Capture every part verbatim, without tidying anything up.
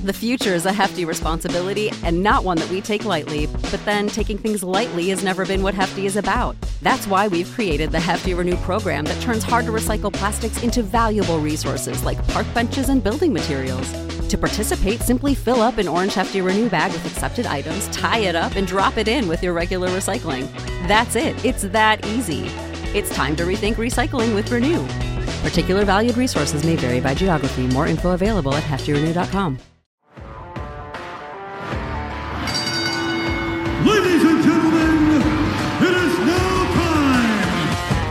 The future is a hefty responsibility and not one that we take lightly, but then taking things lightly has never been what Hefty is about. That's why we've created the Hefty Renew program that turns hard-to-recycle plastics into valuable resources like park benches and building materials. To participate, simply fill up an orange Hefty Renew bag with accepted items, tie it up, and drop it in with your regular recycling. That's it. It's that easy. It's time to rethink recycling with Renew. Particular valued resources may vary by geography. More info available at hefty renew dot com. Ladies and gentlemen, it is now time!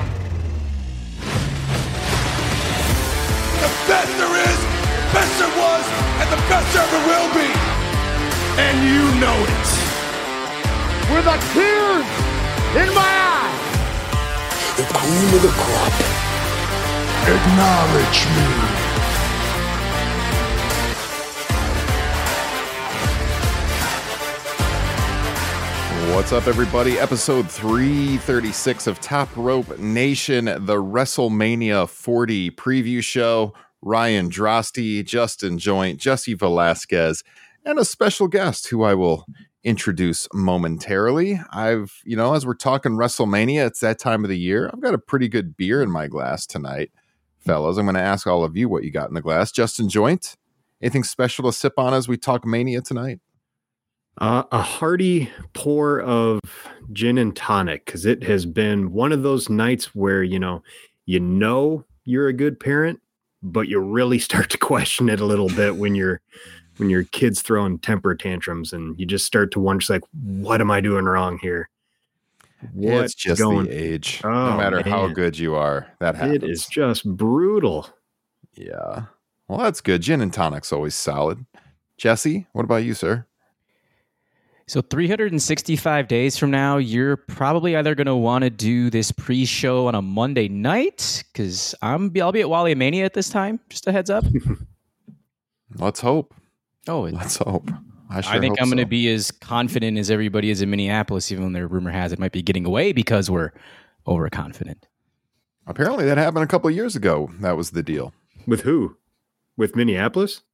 The best there is, best there was, and the best there ever will be! And you know it! With a tear in my eye! The cream of the crop. Acknowledge me. What's up, everybody? Episode three thirty-six of Top Rope Nation, the WrestleMania forty preview show. Ryan Drosty, Justin Joint, Jesse Velasquez, and a special guest who I will introduce momentarily. I've, you know, as we're talking WrestleMania, it's that time of the year. I've got a pretty good beer in my glass tonight, fellas. I'm going to ask all of you what you got in the glass. Justin Joint, anything special to sip on as we talk Mania tonight? Uh, a hearty pour of gin and tonic, because it has been one of those nights where, you know, you know you're a good parent, but you really start to question it a little bit when you're when your kid's throwing temper tantrums, and you just start to wonder, like, what am I doing wrong here? What's it's just going? The age. Oh, no matter man. How good you are, that happens. It is just brutal. Yeah. Well, that's good. Gin and tonic's always solid. Jesse, what about you, sir? So three hundred sixty-five days from now, you're probably either going to want to do this pre-show on a Monday night, because I'm I'll be at Wally Mania at this time. Just a heads up. Let's hope. Oh, let's hope. I, sure I think hope I'm going to so. be as confident as everybody is in Minneapolis, even when their rumor has it might be getting away because we're overconfident. Apparently, that happened a couple of years ago. That was the deal. With who? With Minneapolis?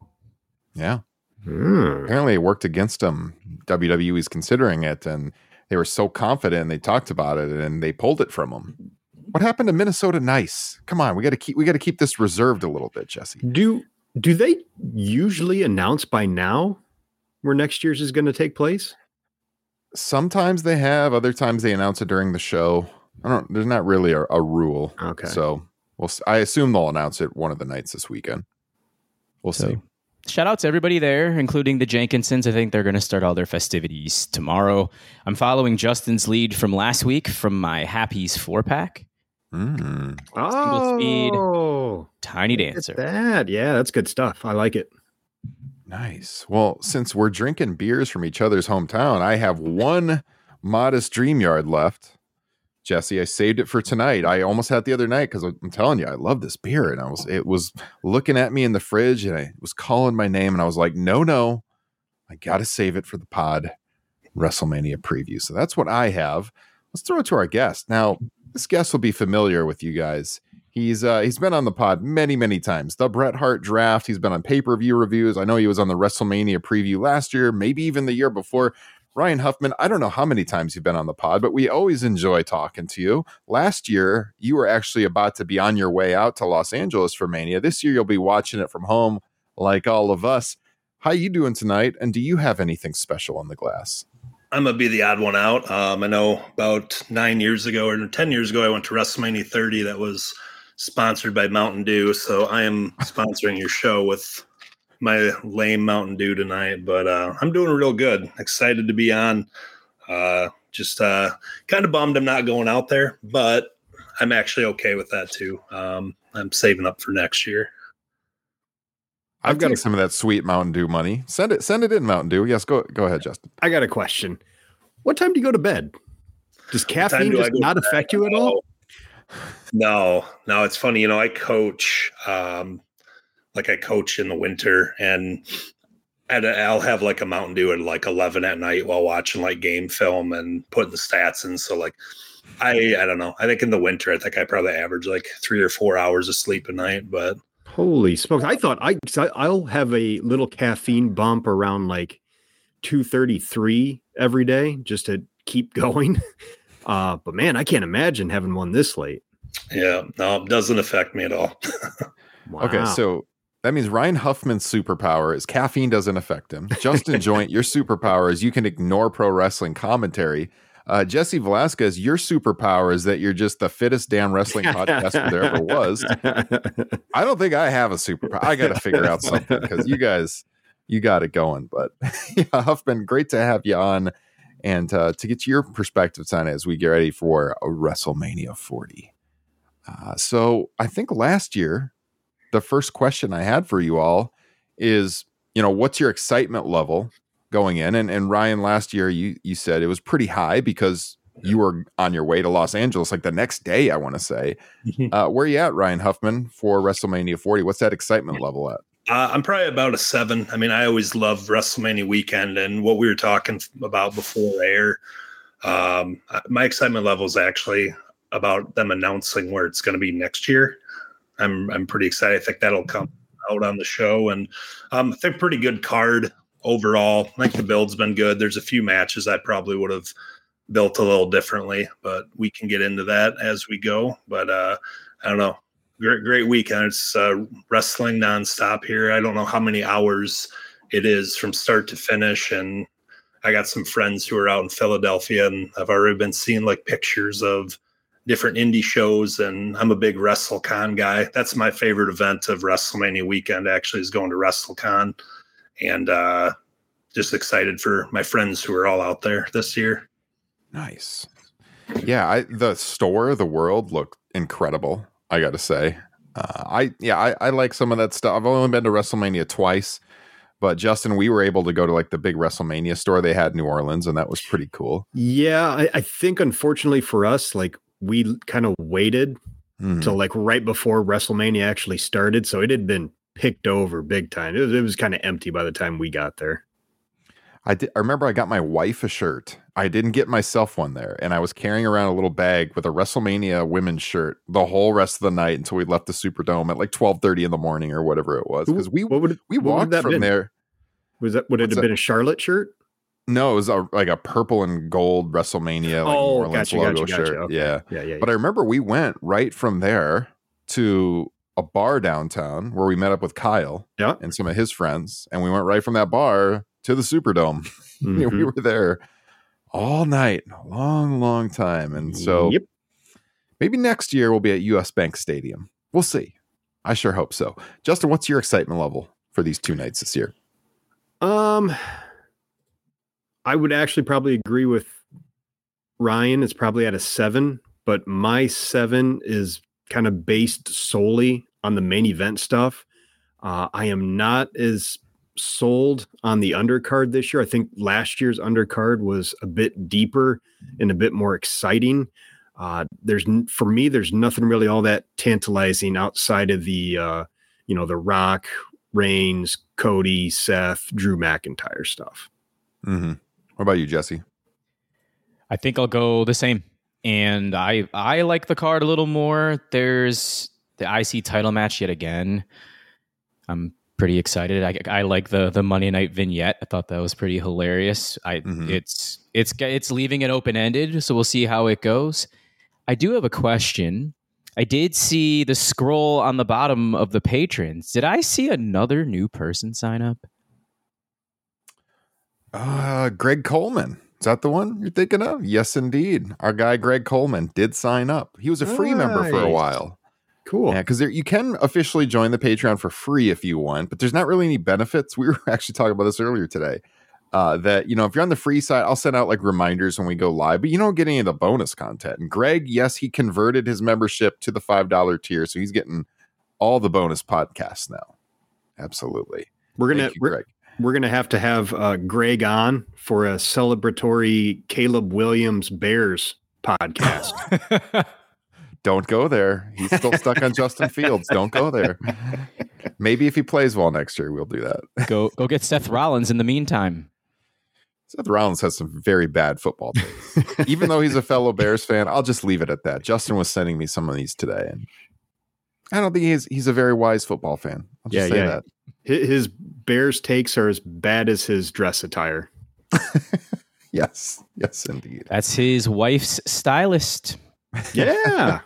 Yeah. Mm. Apparently it worked against them. W W E's considering it, and they were so confident, and they talked about it, and they pulled it from them. What happened to Minnesota Nice? Come on, we got to keep we got to keep this reserved a little bit, Jesse. Do do they usually announce by now where next year's is going to take place? Sometimes they have, other times they announce it during the show. I don't. There's not really a, a rule. Okay. So we'll. I assume they'll announce it one of the nights this weekend. We'll so. see. Shout out to everybody there, including the Jenkinsons. I think they're going to start all their festivities tomorrow. I'm following Justin's lead from last week from my Happy's four pack. Mm. Oh, speed, Tiny Dancer. That, yeah, that's good stuff. I like it. Nice. Well, since we're drinking beers from each other's hometown, I have one Modest Dream Yard left. Jesse, I saved it for tonight. I almost had it the other night because I'm telling you, I love this beer. And I was, it was looking at me in the fridge and I was calling my name and I was like, no, no, I got to save it for the pod WrestleMania preview. So that's what I have. Let's throw it to our guest. Now, this guest will be familiar with you guys. He's uh, he's been on the pod many, many times. The Bret Hart Draft. He's been on pay-per-view reviews. I know he was on the WrestleMania preview last year, maybe even the year before. Ryan Huffman, I don't know how many times you've been on the pod, but we always enjoy talking to you. Last year, you were actually about to be on your way out to Los Angeles for Mania. This year, you'll be watching it from home like all of us. How you doing tonight? And do you have anything special on the glass? I'm going to be the odd one out. Um, I know about nine years ago or ten years ago, I went to WrestleMania thirty that was sponsored by Mountain Dew. So I am sponsoring your show with my lame Mountain Dew tonight, but uh, I'm doing real good. Excited to be on. Uh, just uh, kind of bummed I'm not going out there, but I'm actually okay with that too. Um, I'm saving up for next year. I've got some of that sweet Mountain Dew money. Send it, send it in, Mountain Dew. Yes, go go ahead, Justin. I got a question. What time do you go to bed? Does caffeine do just not affect you at all? No, no. It's funny, you know. I coach. Um, Like I coach in the winter, and I'll have like a Mountain Dew at like eleven at night while watching like game film and putting the stats in. So like, I I don't know. I think in the winter, I think I probably average like three or four hours of sleep a night. But Holy smokes. I thought I, I'll have a little caffeine bump around like two thirty-three every day just to keep going. Uh, but man, I can't imagine having one this late. Yeah, no, it doesn't affect me at all. Wow. Okay, so that means Ryan Huffman's superpower is caffeine doesn't affect him. Justin Joint, your superpower is you can ignore pro wrestling commentary. Uh, Jesse Velasquez, your superpower is that you're just the fittest damn wrestling podcaster there ever was. I don't think I have a superpower. I got to figure out something because you guys, you got it going. But yeah, Huffman, great to have you on and uh, to get your perspectives on it as we get ready for a WrestleMania forty. Uh, so I think last year, the first question I had for you all is, you know, what's your excitement level going in? And, and Ryan, last year you you said it was pretty high because you were on your way to Los Angeles like the next day, I want to say. Uh, where are you at, Ryan Huffman, for WrestleMania forty? What's that excitement level at? Uh, I'm probably about a seven. I mean, I always love WrestleMania weekend, and what we were talking about before air. Um, my excitement level is actually about them announcing where it's going to be next year. I'm I'm pretty excited. I think that'll come out on the show, and um, I think pretty good card overall. I think the build's been good. There's a few matches I probably would have built a little differently, but we can get into that as we go. But uh, I don't know. Great, great weekend. It's uh, wrestling nonstop here. I don't know how many hours it is from start to finish, and I got some friends who are out in Philadelphia, and I've already been seeing like pictures of different indie shows, and I'm a big WrestleCon guy. That's my favorite event of WrestleMania weekend, actually, is going to WrestleCon, and uh, just excited for my friends who are all out there this year. Nice. Yeah, I, the store, the world looked incredible, I got to say. Uh, I yeah, I, I like some of that stuff. I've only been to WrestleMania twice, but Justin, we were able to go to like the big WrestleMania store they had in New Orleans, and that was pretty cool. Yeah, I, I think unfortunately for us, like we kind of waited mm-hmm. till like right before WrestleMania actually started, so it had been picked over big time. It was, it was kind of empty by the time we got there. I, did, I remember I got my wife a shirt. I didn't get myself one there, and I was carrying around a little bag with a WrestleMania women's shirt the whole rest of the night until we left the Superdome at like twelve thirty in the morning or whatever it was. Because we what would it, we walked from been? there. Was that would it What's have that? been a Charlotte shirt? No, it was a, like a purple and gold WrestleMania like oh, New Orleans gotcha, logo gotcha, gotcha. shirt. Okay. Yeah. yeah, yeah. But I remember we went right from there to a bar downtown where we met up with Kyle yeah. and some of his friends, and we went right from that bar to the Superdome. Mm-hmm. We were there all night, a long, long time. And so yep. maybe next year we'll be at U S Bank Stadium. We'll see. I sure hope so. Justin, what's your excitement level for these two nights this year? Um, I would actually probably agree with Ryan. It's probably at a seven, but my seven is kind of based solely on the main event stuff. Uh, I am not as sold on the undercard this year. I think last year's undercard was a bit deeper and a bit more exciting. Uh, there's for me, there's nothing really all that tantalizing outside of the, uh, you know, the Rock, Reigns, Cody, Seth, Drew McIntyre stuff. Mm-hmm. What about you, Jesse? I think I'll go the same. And I I like the card a little more. There's the I C title match yet again. I'm pretty excited. I, I like the the Monday night vignette. I thought that was pretty hilarious. I mm-hmm. it's it's it's leaving it open ended, so we'll see how it goes. I do have a question. I did see the scroll on the bottom of the patrons. Did I see another new person sign up? Uh, Greg Coleman. Is that the one you're thinking of? Yes, indeed. Our guy Greg Coleman did sign up. He was a free nice. member for a while. Cool. Yeah, because you can officially join the Patreon for free if you want, but there's not really any benefits. We were actually talking about this earlier today. Uh, that, you know, if you're on the free side, I'll send out like reminders when we go live, but you don't get any of the bonus content. And Greg, yes, he converted his membership to the five dollar tier, so he's getting all the bonus podcasts now. Absolutely. We're gonna you, we're, Greg. we're gonna have to have uh, Greg on for a celebratory Caleb Williams Bears podcast. Don't go there. He's still stuck on Justin Fields. Don't go there. Maybe if he plays well next year, we'll do that. Go go get Seth Rollins in the meantime. Seth Rollins has some very bad football takes. Even though he's a fellow Bears fan, I'll just leave it at that. Justin was sending me some of these today, and I don't think he's he's a very wise football fan. I'll just Yeah, say yeah. that. His his Bears takes are as bad as his dress attire. Yes, yes, indeed. That's his wife's stylist. Yeah.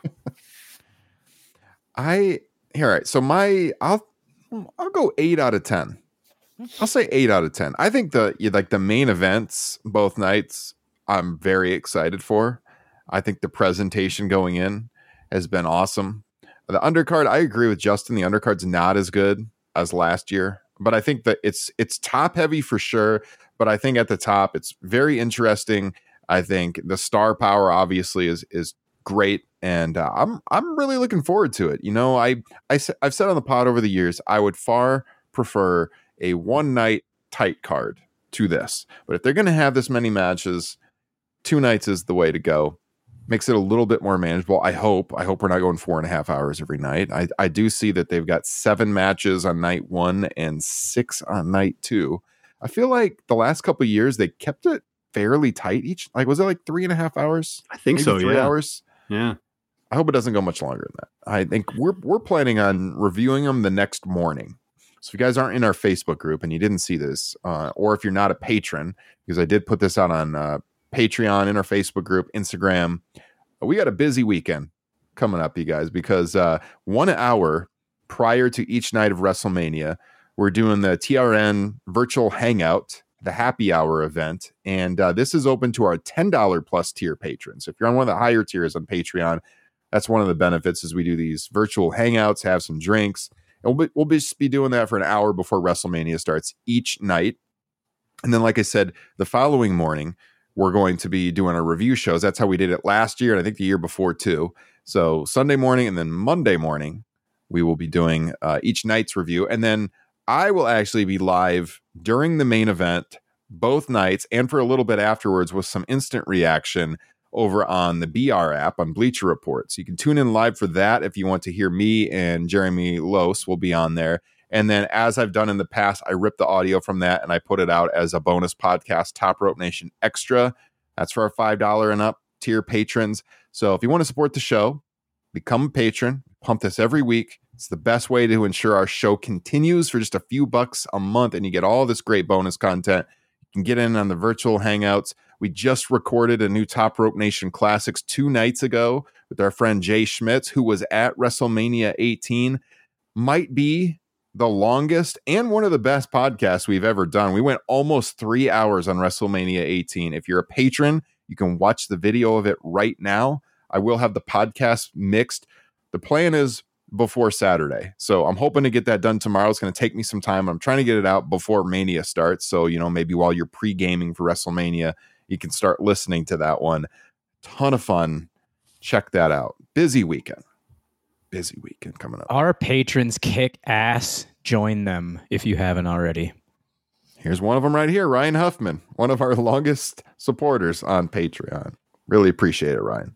I here, all right. So my I'll I'll go eight out of ten. I'll say eight out of ten. I think the like the main events both nights I'm very excited for. I think the presentation going in has been awesome. The undercard, I agree with Justin. The undercard's not as good as last year, but I think that it's it's top heavy for sure. But I think at the top, it's very interesting. I think the star power obviously is is great, and uh, I'm I'm really looking forward to it. You know, I I I've said on the pod over the years, I would far prefer a one night tight card to this. But if they're going to have this many matches, two nights is the way to go. Makes it a little bit more manageable. I hope. I hope we're not going four and a half hours every night. I, I do see that they've got seven matches on night one and six on night two. I feel like the last couple of years they kept it fairly tight each. Like, was it like three and a half hours? I think Maybe so. Three yeah. hours. Yeah. I hope it doesn't go much longer than that. I think we're we're planning on reviewing them the next morning. So if you guys aren't in our Facebook group and you didn't see this, uh, or if you're not a patron, because I did put this out on uh, Patreon, in our Facebook group, Instagram. We got a busy weekend coming up, you guys, because uh, one hour prior to each night of WrestleMania, we're doing the T R N virtual hangout, the happy hour event. And uh, this is open to our ten dollars plus tier patrons. If you're on one of the higher tiers on Patreon, that's one of the benefits is we do these virtual hangouts, have some drinks. And we'll be, we'll just be doing that for an hour before WrestleMania starts each night. And then, like I said, the following morning, we're going to be doing our review shows. That's how we did it last year, and I think the year before too. So Sunday morning and then Monday morning, we will be doing uh, each night's review. And then I will actually be live during the main event, both nights, and for a little bit afterwards with some instant reaction over on the B R app on Bleacher Report. So you can tune in live for that if you want to hear me, and Jeremy Lose will be on there. And then, as I've done in the past, I rip the audio from that and I put it out as a bonus podcast, Top Rope Nation Extra. That's for our five dollars and up tier patrons. So if you want to support the show, become a patron. Pump this every week. It's the best way to ensure our show continues for just a few bucks a month, and you get all this great bonus content. You can get in on the virtual hangouts. We just recorded a new Top Rope Nation Classics two nights ago with our friend Jay Schmitz, who was at WrestleMania eighteen. Might be the longest and one of the best podcasts we've ever done. We went almost three hours on WrestleMania eighteen. If you're a patron, you can watch the video of it right now. I will have the podcast mixed. The plan is before Saturday. So I'm hoping to get that done tomorrow. It's going to take me some time. I'm trying to get it out before Mania starts. So, you know, maybe while you're pre-gaming for WrestleMania, you can start listening to that one. Ton of fun. Check that out. Busy weekend. Busy weekend coming up. Our patrons kick ass. Join them if you haven't already. Here's one of them right here, Ryan Huffman, one of our longest supporters on Patreon. Really appreciate it, Ryan.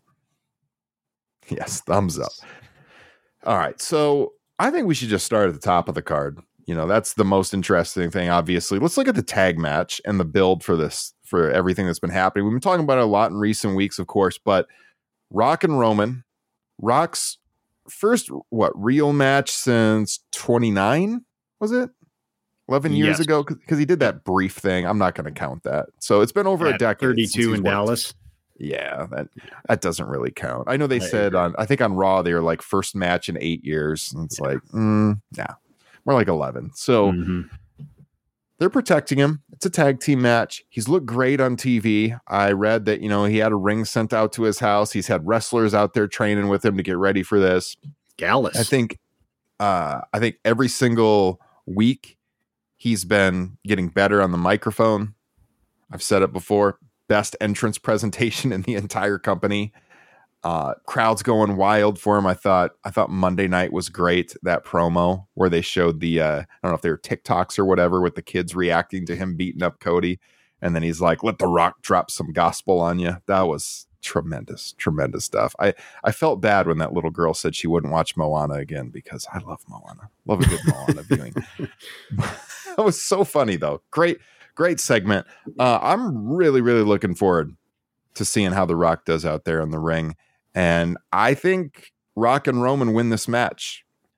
Yes, thumbs up. All right, so I think we should just start at the top of the card. You know, that's the most interesting thing, obviously. Let's look at the tag match and the build for this, for everything that's been happening. We've been talking about it a lot in recent weeks, of course, but Rock and Roman, Rock's first, what, real match since twenty-nine, was it? eleven years Yes. ago? Because he did that brief thing. I'm not going to count that. So it's been over At a decade. thirty-two in Dallas. Yeah, that that doesn't really count. I know they I said agree. on, I think on Raw, they were like first match in eight years. And it's yeah. like, mm, nah, more like eleven. So mm-hmm. they're protecting him. It's a tag team match. He's looked great on T V. I read that, you know, he had a ring sent out to his house. He's had wrestlers out there training with him to get ready for this. Gallus. I think, uh, I think every single week he's been getting better on the microphone. I've said it before. Best entrance presentation in the entire company. Uh, crowds going wild for him. I thought I thought Monday night was great. That promo where they showed the uh, I don't know if they were TikToks or whatever with the kids reacting to him beating up Cody, and then he's like, "Let the Rock drop some gospel on you." That was tremendous, tremendous stuff. I I felt bad when that little girl said she wouldn't watch Moana again because I love Moana. Love a good Moana viewing. That was so funny though. Great. Great segment. Uh, I'm really, really looking forward to seeing how The Rock does out there in the ring. And I think Rock and Roman win this match.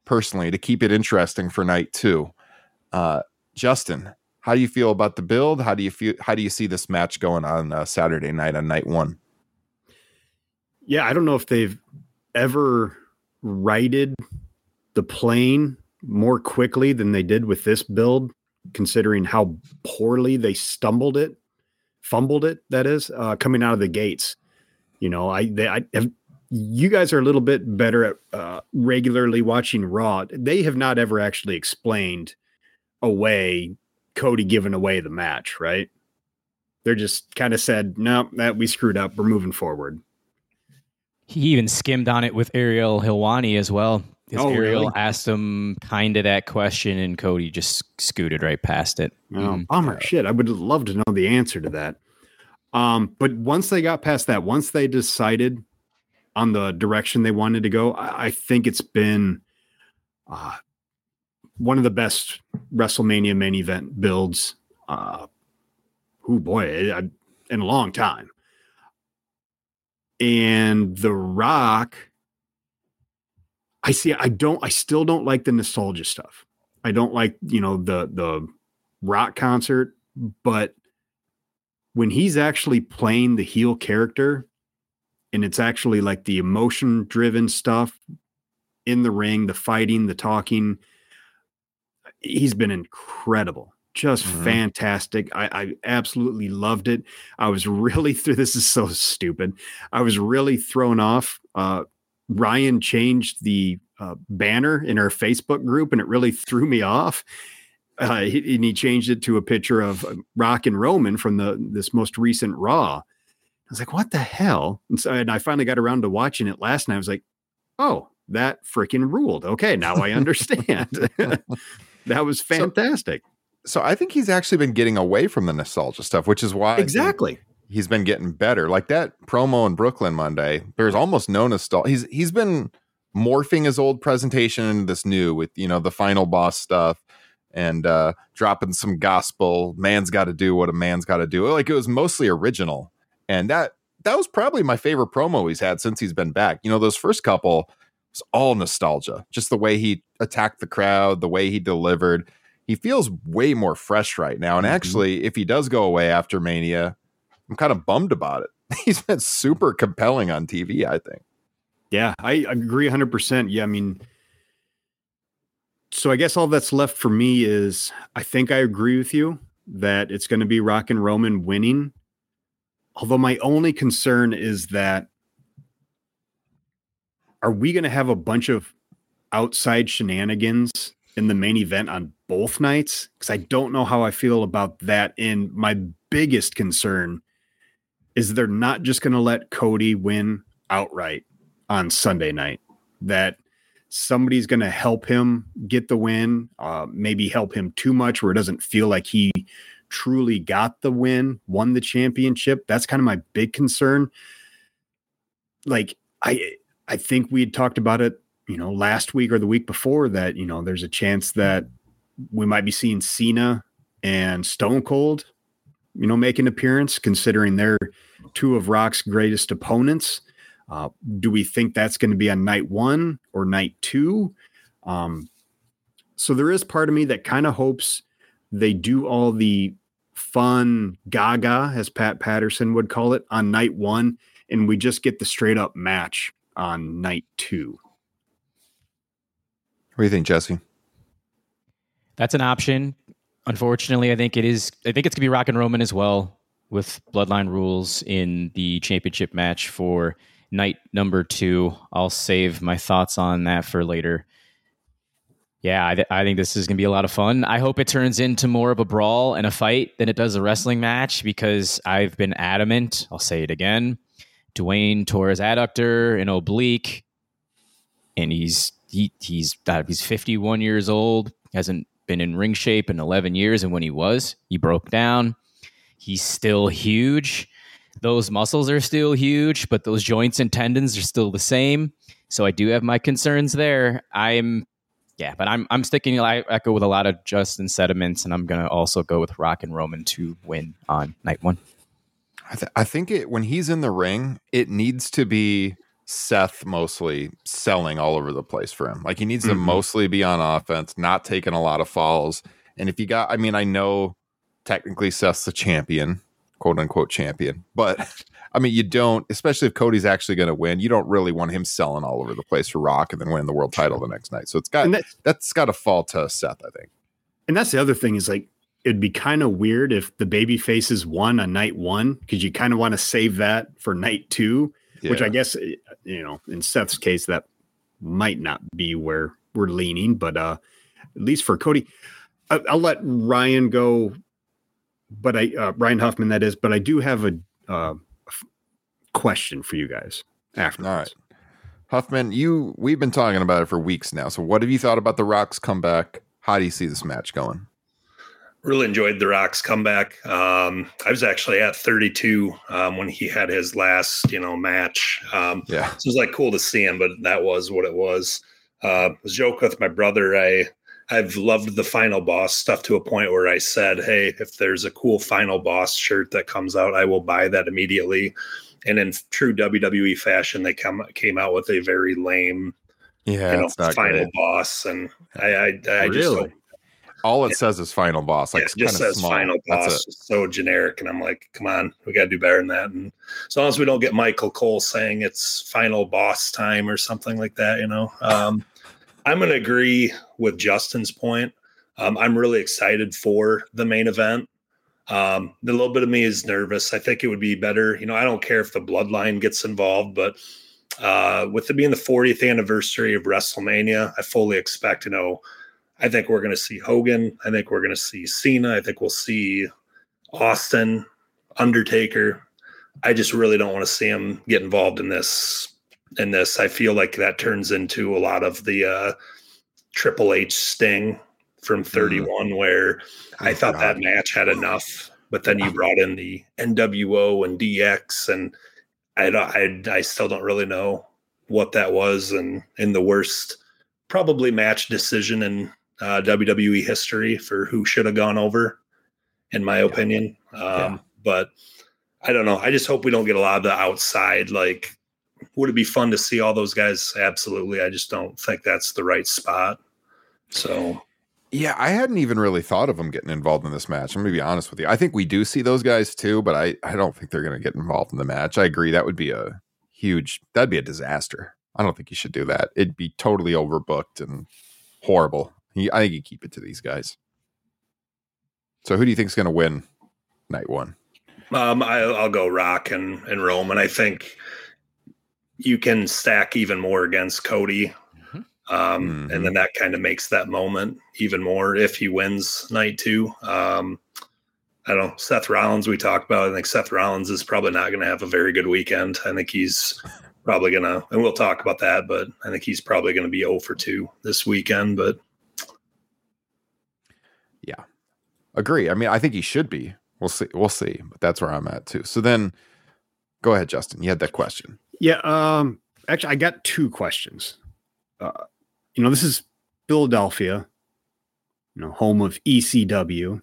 personally, to keep it interesting for night two. Uh, Justin, how do you feel about the build? How do you feel? How do you see this match going on uh, Saturday night on night one? Yeah, I don't know if they've ever righted the plane more quickly than they did with this build, considering how poorly they stumbled it, fumbled it. That is uh, coming out of the gates. You know, I, they, I have, you guys are a little bit better at uh, regularly watching Raw. They have not ever actually explained away Cody giving away the match, right? They're just kind of said, no, that we screwed up. We're moving forward. He even skimmed on it with Ariel Helwani as well. Because Oh, Ariel really? asked him kind of that question, and Cody just scooted right past it. Oh, Mhm. bummer. Shit. I would love to know the answer to that. Um, but once they got past that, once they decided on the direction they wanted to go, I, I think it's been uh, one of the best WrestleMania main event builds. Uh, oh boy, I, in a long time. And The Rock, I see, I don't, I still don't like the nostalgia stuff. I don't like, you know, the, the Rock concert, but when he's actually playing the heel character and it's actually like the emotion driven stuff in the ring, the fighting, the talking, he's been incredible. Just Mhm. fantastic. I, I absolutely loved it. I was really through. This is so stupid. I was really thrown off. Uh, Ryan changed the uh, banner in our Facebook group, and it really threw me off. Uh, he, and he changed it to a picture of Rock and Roman from the this most recent Raw. I was like, "What the hell?" And so, and I finally got around to watching it last night. I was like, "Oh, that freaking ruled." Okay, now I understand. That was fantastic. So, so I think he's actually been getting away from the nostalgia stuff, which is why I think Exactly. he's been getting better. Like that promo in Brooklyn Monday, there's almost no nostalgia. He's he's been morphing his old presentation into this new with, you know, the final boss stuff and uh, dropping some gospel. Man's got to do what a man's got to do. Like it was mostly original, and that that was probably my favorite promo he's had since he's been back. You know, those first couple was all nostalgia, just the way he attacked the crowd, the way he delivered. He feels way more fresh right now. And Mhm. actually, if he does go away after Mania, I'm kind of bummed about it. He's been super compelling on T V, I think. Yeah, I agree one hundred percent. Yeah, I mean, so I guess all that's left for me is I think I agree with you that it's going to be Rock and Roman winning. Although my only concern is that are we going to have a bunch of outside shenanigans in the main event on both nights? Because I don't know how I feel about that. And my biggest concern is they're not just going to let Cody win outright on Sunday night, that somebody's going to help him get the win, uh, maybe help him too much where it doesn't feel like he truly got the win, won the championship. That's kind of my big concern. Like, I, I think we had talked about it, you know, last week or the week before that, you know, there's a chance that we might be seeing Cena and Stone Cold, you know, make an appearance, considering they're two of Rock's greatest opponents. Uh, do we think that's going to be on night one or night two? Um, so there is part of me that kind of hopes they do all the fun gaga, as Pat Patterson would call it, on night one, and we just get the straight up match on night two. What do you think, Jesse? That's an option. Unfortunately, I think it is. I think it's going to be Rock and Roman as well, with Bloodline rules in the championship match for night number two. I'll save my thoughts on that for later. Yeah, I, th- I think this is going to be a lot of fun. I hope it turns into more of a brawl and a fight than it does a wrestling match, because I've been adamant. I'll say it again. Dwayne tore his adductor and oblique, and he's he, he's uh, he's fifty-one years old. Hasn't been in ring shape in eleven years, and when he was, he broke down. He's still huge. Those muscles are still huge, but those joints and tendons are still the same. So I do have my concerns there. I'm, yeah, but I'm I'm sticking. I echo with a lot of Justin sentiments, and I'm gonna also go with Rock and Roman to win on night one. I, th- I think it when he's in the ring, it needs to be Seth mostly selling all over the place for him. Like he needs Mm-hmm. to mostly be on offense, not taking a lot of falls. And if you got, I mean, I know technically Seth's the champion, quote unquote champion, but I mean, you don't, especially if Cody's actually going to win, you don't really want him selling all over the place for Rock and then winning the world title the next night. So it's got, And that's, that's got to fall to Seth, I think. and that's the other thing is like, it'd be kind of weird if the baby faces won on night one, because you kind of want to save that for night two, Yeah. which I guess, you know, in Seth's case, that might not be where we're leaning, but uh, at least for Cody, I, I'll let Ryan go, but I, uh, Ryan Huffman, that is, but I do have a, uh, f- question for you guys after. All right. Huffman, you, we've been talking about it for weeks now. So what have you thought about the Rock's comeback? How do you see this match going? Really enjoyed The Rock's comeback. Um, I was actually at thirty-two um, when he had his last, you know, match. Um, Yeah. So it was like cool to see him, but that was what it was. Uh, I was joking with my brother. I, I've loved the Final Boss stuff to a point where I said, hey, if there's a cool Final Boss shirt that comes out, I will buy that immediately. And in true W W E fashion, they come came out with a very lame, Yeah, you know, it's not Final great. Boss. And I, I, I just Really? hope All it says is Final Boss. Like yeah, it's it just kind of says small. Final That's Boss, it. just so generic. And I'm like, come on, we got to do better than that. And as long as we don't get Michael Cole saying it's Final Boss time or something like that, you know, um, I'm going to agree with Justin's point. Um, I'm really excited for the main event. Um, the little bit of me is nervous. I think it would be better. You know, I don't care if the bloodline gets involved, but uh, with it being the fortieth anniversary of WrestleMania, I fully expect, you know, I think we're going to see Hogan. I think we're going to see Cena. I think we'll see Austin, Undertaker. I just really don't want to see him get involved in this. In this, I feel like that turns into a lot of the uh, Triple H Sting from thirty-one, where I Oh, thought God. that match had enough, but then you brought in the N W O and D X, and I don't, I, I still don't really know what that was, and in the worst probably match decision in uh, W W E history for who should have gone over, in my opinion. Um, Yeah. But I don't know. I just hope we don't get a lot of the outside. Like, would it be fun to see all those guys? Absolutely. I just don't think that's the right spot. So, Yeah, I hadn't even really thought of them getting involved in this match. I'm going to be honest with you. I think we do see those guys too, but I, I don't think they're going to get involved in the match. I agree. That would be a huge, that'd be a disaster. I don't think you should do that. It'd be totally overbooked and horrible. He, I think you keep it to these guys. So who do you think is going to win night one? um, I, I'll go Rock and, and Roman. I think you can stack even more against Cody. Um, Mhm. And then that kind of makes that moment even more if he wins night two. Um, I don't know. Seth Rollins, we talked about. I think Seth Rollins is probably not going to have a very good weekend. I think he's probably going to, and we'll talk about that, but I think he's probably going to be oh for two this weekend. But Yeah, agree. I mean, I think he should be. We'll see. We'll see. But that's where I'm at too. So then go ahead, Justin. You had that question. Yeah. Um, actually, I got two questions. Uh, you know, this is Philadelphia, you know, home of E C W.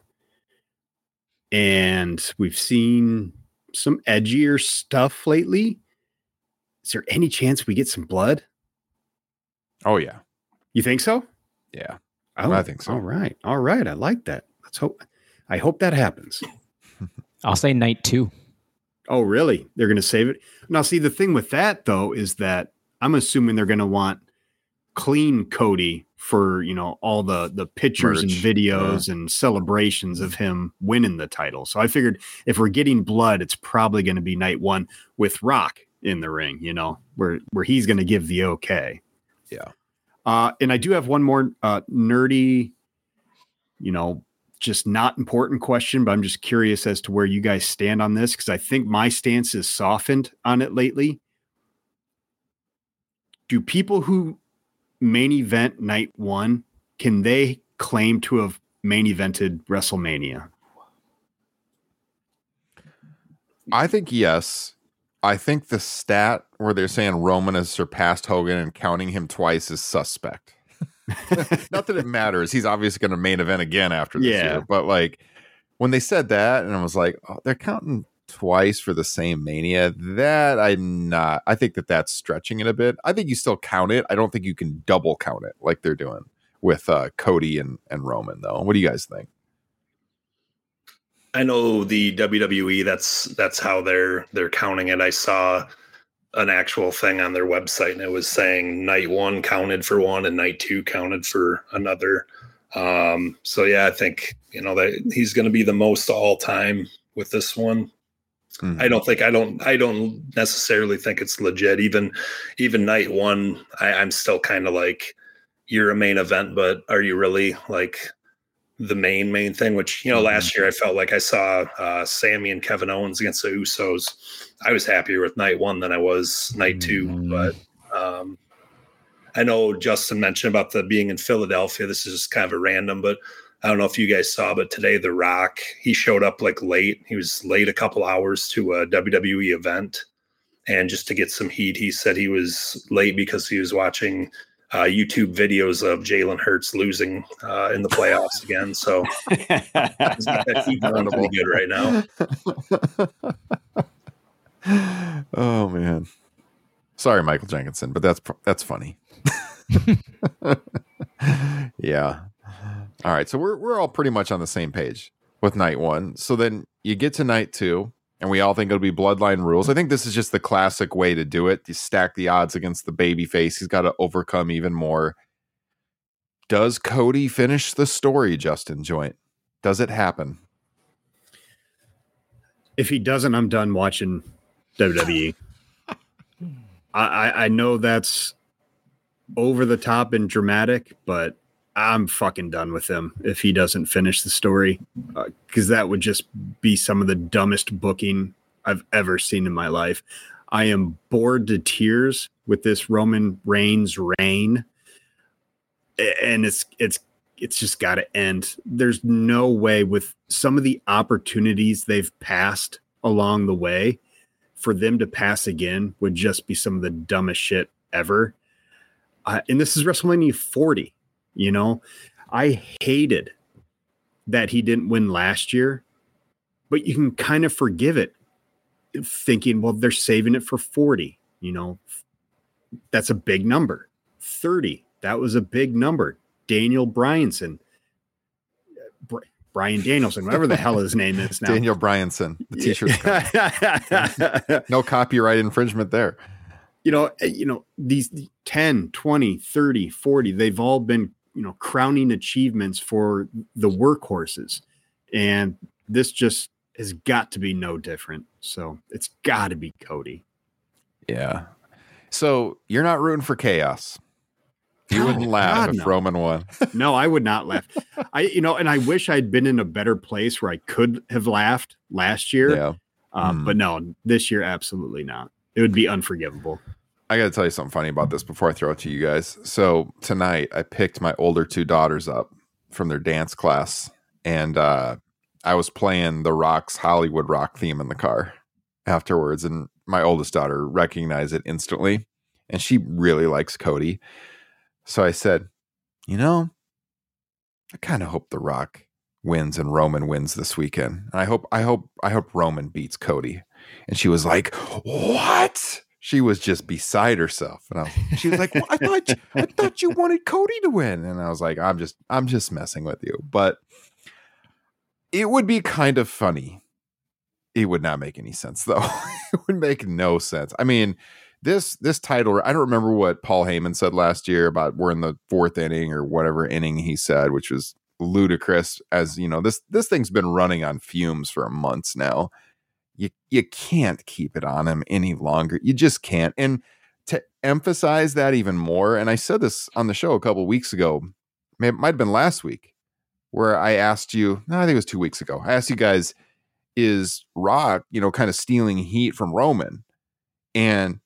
And we've seen some edgier stuff lately. Is there any chance we get some blood? Oh, yeah. You think so? Yeah. Oh, I think so. All right. All right. I like that. Let's hope. I hope that happens. I'll say night two. Oh, really? They're going to save it? Now, see, the thing with that, though, is that I'm assuming they're going to want clean Cody for, you know, all the, the pictures and Merch, videos and celebrations of him winning the title. So I figured if we're getting blood, it's probably going to be night one with Rock in the ring, you know, where, where he's going to give the okay. Yeah. Uh, and I do have one more uh, nerdy, you know, just not important question, but I'm just curious as to where you guys stand on this, because I think my stance has softened on it lately. Do people who main event night one, can they claim to have main evented WrestleMania? I think yes. I think the stat where they're saying Roman has surpassed Hogan and counting him twice is suspect. Not that it matters. He's obviously going to main event again after this Yeah. year. But like when they said that, and I was like, oh, they're counting twice for the same Mania, that I'm not. I think that that's stretching it a bit. I think you still count it. I don't think you can double count it like they're doing with uh, Cody and, and Roman, though. What do you guys think? I know the W W E, that's that's how they're they're counting it. I saw an actual thing on their website, and it was saying night one counted for one and night two counted for another. Um, so yeah, I think, you know, that he's going to be the most all time with this one. Mm-hmm. I don't think, I don't, I don't necessarily think it's legit. Even, even night one, I, I'm still kind of like, you're a main event, but are you really like the main, main thing? Which, you know, mm-hmm. last year I felt like I saw uh, Sammy and Kevin Owens against the Usos. I was happier with night one than I was night two, mm-hmm. but, um, I know Justin mentioned about the being in Philadelphia. This is just kind of a random, but I don't know if you guys saw, but today The Rock, he showed up like late. He was late a couple hours to a W W E event. And just to get some heat, he said he was late because he was watching uh, YouTube videos of Jalen Hurts losing uh, in the playoffs again. So he's got that heat going pretty good right now. Oh, man. Sorry, Michael Jenkinson, but that's that's funny. Yeah. All right. So we're we're all pretty much on the same page with night one. So then you get to night two, and we all think it'll be Bloodline rules. I think this is just the classic way to do it. You stack the odds against the baby face. He's got to overcome even more. Does Cody finish the story, Justin Joint? Does it happen? If he doesn't, I'm done watching W W E. I, I know that's over the top and dramatic, but I'm fucking done with him if he doesn't finish the story, because uh, that would just be some of the dumbest booking I've ever seen in my life. I am bored to tears with this Roman Reigns reign, and it's it's it's just got to end. There's no way, with some of the opportunities they've passed along the way, for them to pass again would just be some of the dumbest shit ever. Uh, and this is WrestleMania forty. You know, I hated that he didn't win last year, but you can kind of forgive it, thinking, well, they're saving it for forty. You know, that's a big number. thirty, that was a big number. Daniel Bryanson, Br- Brian Danielson, whatever the hell his name is now. Daniel Bryanson. The t-shirt's no copyright infringement there. You know, you know, these ten, twenty, thirty, forty, they've all been, you know, crowning achievements for the workhorses. And this just has got to be no different. So it's got to be Cody. Yeah. So you're not rooting for chaos. You No, wouldn't laugh God, if no. Roman won. No, I would not laugh. I, you know, and I wish I'd been in a better place where I could have laughed last year. Yeah. Um, Mm. But no, this year, absolutely not. It would be unforgivable. I got to tell you something funny about this before I throw it to you guys. So tonight I picked my older two daughters up from their dance class, and uh, I was playing the Rock's Hollywood Rock theme in the car afterwards. And my oldest daughter recognized it instantly, and she really likes Cody. So I said, you know, I kind of hope the Rock wins and Roman wins this weekend. And I hope, I hope, I hope Roman beats Cody. And she was like, what? She was just beside herself. And I was, she was like, well, I thought, you, I thought you wanted Cody to win. And I was like, I'm just, I'm just messing with you. But it would be kind of funny. It would not make any sense though. It would make no sense. I mean, This this title, I don't remember what Paul Heyman said last year about we're in the fourth inning or whatever inning he said, which was ludicrous. As you know, this this thing's been running on fumes for months now. You you can't keep it on him any longer. You just can't. And to emphasize that even more, and I said this on the show a couple of weeks ago, it might have been last week, where I asked you, no, I think it was two weeks ago. I asked you guys, is Rock, you know, kind of stealing heat from Roman? And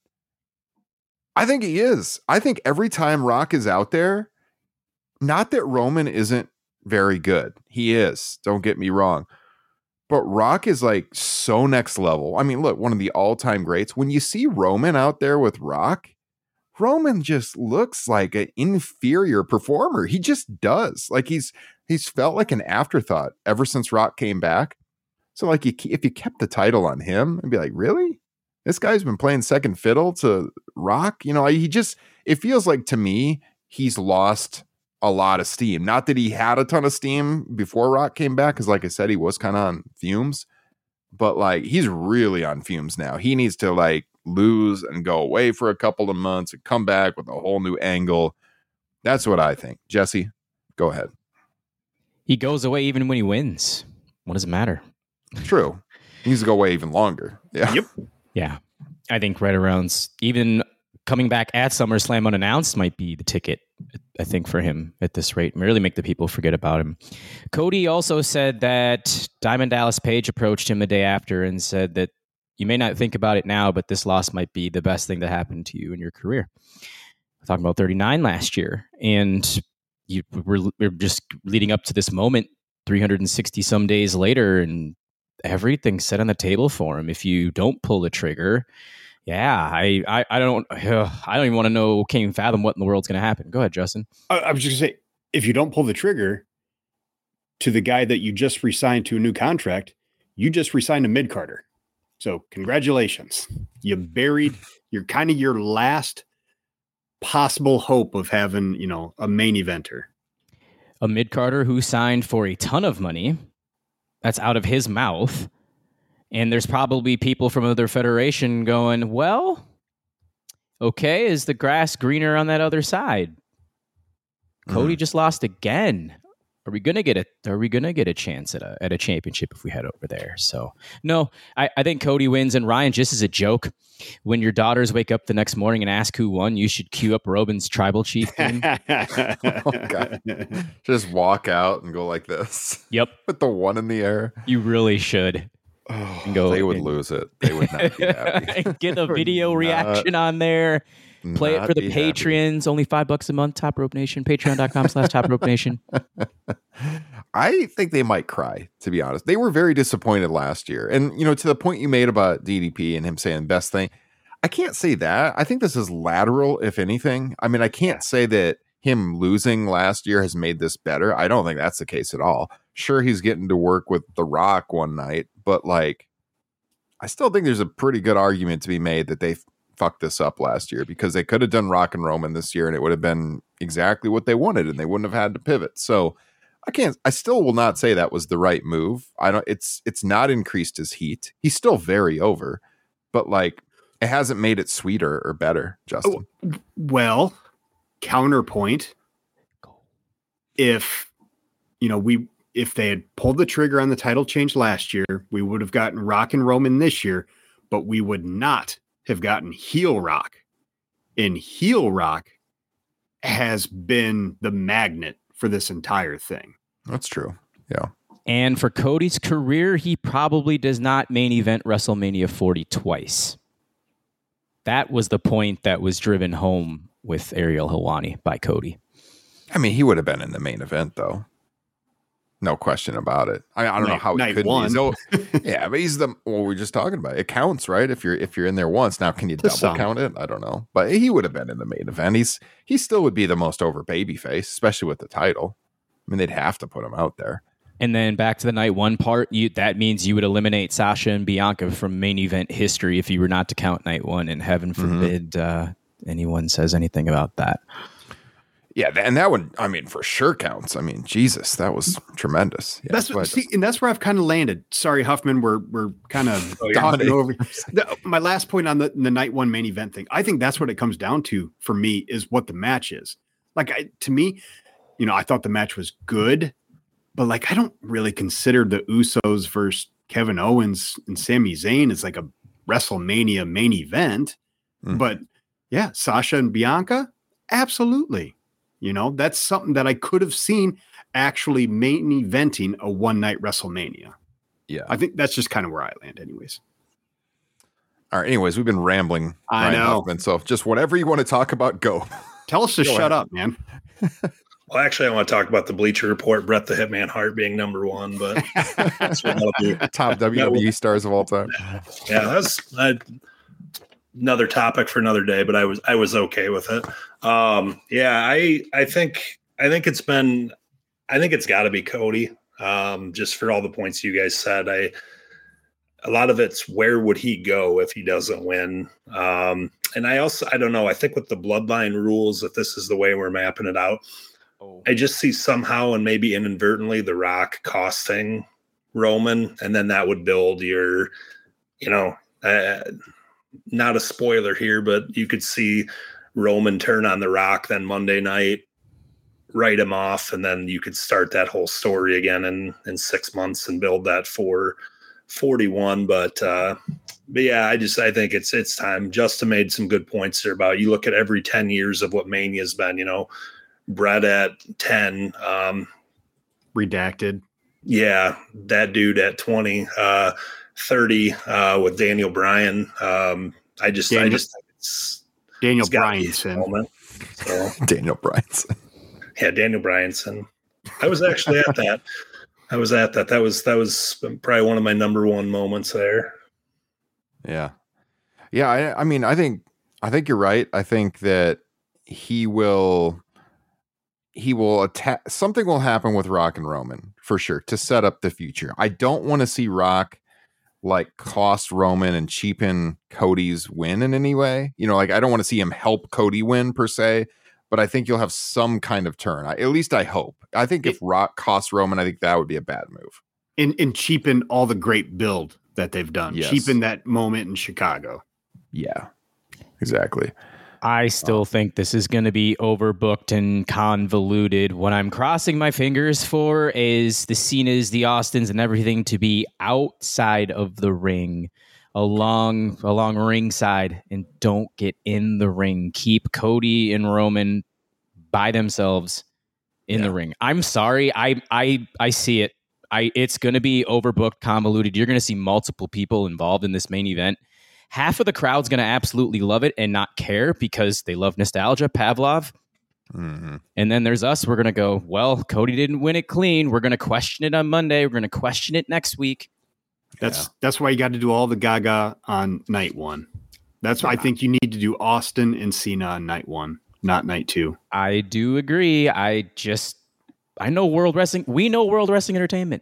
I think he is. I think every time Rock is out there, not that Roman isn't very good. He is. Don't get me wrong. But Rock is like so next level. I mean, look, one of the all-time greats. When you see Roman out there with Rock, Roman just looks like an inferior performer. He just does. Like he's he's felt like an afterthought ever since Rock came back. So like, you, if you kept the title on him, I'd be like, really? This guy's been playing second fiddle to Rock. You know, he just, it feels like to me, he's lost a lot of steam. Not that he had a ton of steam before Rock came back, because like I said, he was kind of on fumes, but like he's really on fumes now. He needs to like lose and go away for a couple of months and come back with a whole new angle. That's what I think. Jesse, go ahead. He goes away even when he wins. What does it matter? True. He needs to go away even longer. Yeah. Yep. Yeah. I think right around even coming back at SummerSlam unannounced might be the ticket, I think, for him at this rate. Really make the people forget about him. Cody also said that Diamond Dallas Page approached him the day after and said that you may not think about it now, but this loss might be the best thing that happened to you in your career. We're talking about thirty-nine last year. And you were, we're just leading up to this moment three hundred sixty some days later, and everything's set on the table for him. If you don't pull the trigger, yeah, I, I, I don't, uh, I don't even want to know, can't even fathom what in the world's going to happen. Go ahead, Justin. I, I was just gonna say, if you don't pull the trigger to the guy that you just re-signed to a new contract, you just re-signed a mid-carder. So congratulations. You buried, you're kind of your last possible hope of having, you know, a main eventer. A mid-carder who signed for a ton of money. That's out of his mouth. And there's probably people from other federation going, well, okay, is the grass greener on that other side? Mm. Cody just lost again. Are we gonna get a are we gonna get a chance at a at a championship if we head over there? So no, I, I think Cody wins. And Ryan, just as a joke, when your daughters wake up the next morning and ask who won, you should cue up Robin's tribal chief theme. Oh, God. Just walk out and go like this. Yep. With the one in the air. You really should. Oh, go they would and, lose it. They would not be happy. Get a video reaction on there. Play it for the Patreons. Happy. Only five bucks a month. Top Rope Nation. Patreon.com slash Top Rope Nation. I think they might cry, to be honest. They were very disappointed last year. And, you know, to the point you made about D D P and him saying best thing, I can't say that. I think this is lateral, if anything. I mean, I can't say that him losing last year has made this better. I don't think that's the case at all. Sure, he's getting to work with The Rock one night, but, like, I still think there's a pretty good argument to be made that they fucked this up last year, because they could have done Rock and Roman this year and it would have been exactly what they wanted and they wouldn't have had to pivot. So I can't, I still will not say that was the right move. I don't, it's, it's not increased his heat. He's still very over, but like it hasn't made it sweeter or better, Justin. Oh, well, counterpoint. If, you know, we, if they had pulled the trigger on the title change last year, we would have gotten Rock and Roman this year, but we would not have gotten heel Rock. And heel Rock has been the magnet for this entire thing. That's true. Yeah. And for Cody's career, he probably does not main event WrestleMania forty twice. That was the point that was driven home with Ariel Helwani by Cody. I mean, he would have been in the main event, though. No question about it. I, I don't night, know how he could be. So, yeah, but he's the what we we're just talking about. It counts, right? If you're if you're in there once. Now, can you double some. count it? I don't know. But he would have been in the main event. He's he still would be the most over babyface, especially with the title. I mean, they'd have to put him out there. And then back to the night one part, you that means you would eliminate Sasha and Bianca from main event history if you were not to count night one, and heaven forbid mm-hmm. uh, anyone says anything about that. Yeah, and that would, I mean, for sure counts. I mean, Jesus, that was tremendous. Yeah, that's what, see, and that's where I've kind of landed. Sorry, Huffman, we're we're kind of oh, talking over. The, my last point on the, the night one main event thing, I think that's what it comes down to for me is what the match is. Like, I, to me, you know, I thought the match was good, but like, I don't really consider the Usos versus Kevin Owens and Sami Zayn as like a WrestleMania main event. Mm. But yeah, Sasha and Bianca, absolutely. You know, that's something that I could have seen actually main eventing a one night WrestleMania. Yeah. I think that's just kind of where I land anyways. All right. Anyways, we've been rambling. I Ryan know. Huffman, so just whatever you want to talk about, go. Tell us to go shut ahead. up, man. Well, actually, I want to talk about the Bleacher Report, Bret the Hitman Hart being number one, but that's what that'll be. Top W W E stars of all time. Yeah, that's I, another topic for another day, but I was I was okay with it. Um, yeah, I I think I think it's been I think it's got to be Cody. Um, just for all the points you guys said, I a lot of it's where would he go if he doesn't win? Um, and I also, I don't know, I think with the bloodline rules, if this is the way we're mapping it out, oh. I just see somehow and maybe inadvertently The Rock costing Roman, and then that would build your, you know, uh, not a spoiler here, but you could see Roman turn on The Rock then Monday night, write him off, and then you could start that whole story again in, in six months and build that for forty-one. But, uh, but yeah, I just, I think it's, it's time. Justin made some good points there about, you look at every ten years of what Mania's been, you know, Brett at ten, um, redacted. Yeah. That dude at twenty, uh, thirty, uh, with Daniel Bryan. Um, I just, Daniel, I just think it's Daniel it's Bryanson. So. Daniel Bryanson. Yeah. Daniel Bryanson. I was actually at that. I was at that. That was, that was probably one of my number one moments there. Yeah. Yeah. I, I mean, I think, I think you're right. I think that he will, he will attack. Something will happen with Rock and Roman for sure to set up the future. I don't want to see Rock like cost Roman and cheapen Cody's win in any way. You know, like I don't want to see him help Cody win per se, but I think you'll have some kind of turn. I, at least I hope. I think if Rock costs Roman, I think that would be a bad move. And, and cheapen all the great build that they've done. Yes. Cheapen that moment in Chicago. Yeah, exactly. I still um, think this is going to be overbooked and convoluted. What I'm crossing my fingers for is the Cenas, the Austins, and everything to be outside of the ring, along along ringside, and don't get in the ring. Keep Cody and Roman by themselves in yeah. the ring. I'm sorry, I I I see it. I it's going to be overbooked, convoluted. You're going to see multiple people involved in this main event. Half of the crowd's going to absolutely love it and not care because they love nostalgia, Pavlov. Mm-hmm. And then there's us. We're going to go, well, Cody didn't win it clean. We're going to question it on Monday. We're going to question it next week. That's yeah. that's why you got to do all the Gaga on night one. That's why yeah. I think you need to do Austin and Cena on night one, not night two. I do agree. I just, I know World Wrestling. We know World Wrestling Entertainment.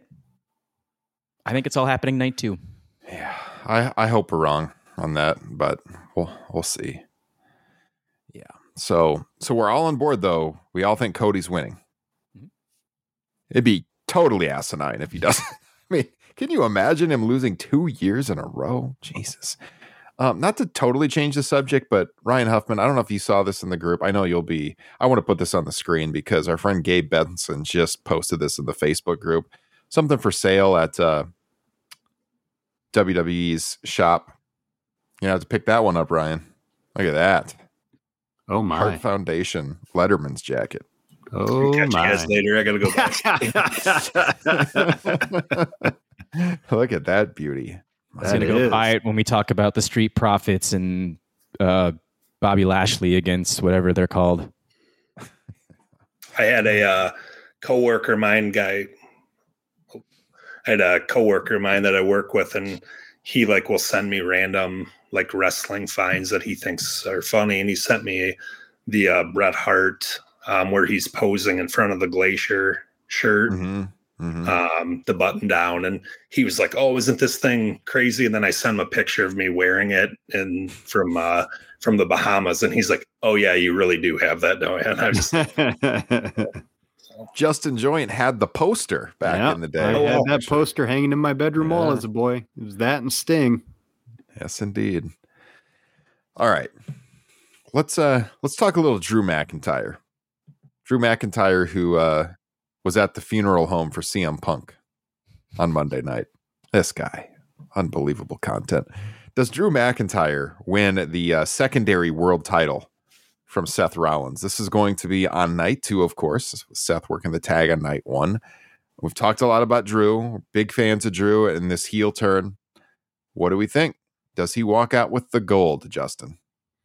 I think it's all happening night two. Yeah, I, I hope we're wrong on that, but we'll we'll see. Yeah. So so we're all on board though. We all think Cody's winning. Mm-hmm. It'd be totally asinine if he doesn't. I mean, can you imagine him losing two years in a row? Jesus. Um, not to totally change the subject, but Ryan Huffman, I don't know if you saw this in the group. I know you'll be. I want to put this on the screen because our friend Gabe Benson just posted this in the Facebook group. Something for sale at uh, W W E's shop. You have to pick that one up, Ryan. Look at that. Oh my! Heart Foundation Letterman's jacket. Oh catch my! You guys later. I gotta go back. Look at that beauty. I was gonna go is. buy it when we talk about the Street Profits and uh, Bobby Lashley against whatever they're called. I had a uh, coworker of mine guy. I had a coworker of mine that I work with, and he like will send me random like wrestling finds that he thinks are funny. And he sent me the uh, Bret Hart um, where he's posing in front of the Glacier shirt, mm-hmm. Mm-hmm. Um, the button down. And he was like, oh, isn't this thing crazy? And then I sent him a picture of me wearing it and from, uh, from the Bahamas. And he's like, oh yeah, you really do have that. No, and I was just Justin Joint had the poster back yep, in the day. I had that poster hanging in my bedroom yeah. wall as a boy. It was that and Sting. Yes, indeed. All right. Let's uh let's talk a little Drew McIntyre. Drew McIntyre, who uh was at the funeral home for C M Punk on Monday night. This guy. Unbelievable content. Does Drew McIntyre win the uh, secondary world title from Seth Rollins? This is going to be on night two, of course. Seth working the tag on night one. We've talked a lot about Drew. We're big fans of Drew and this heel turn. What do we think? Does he walk out with the gold, Justin?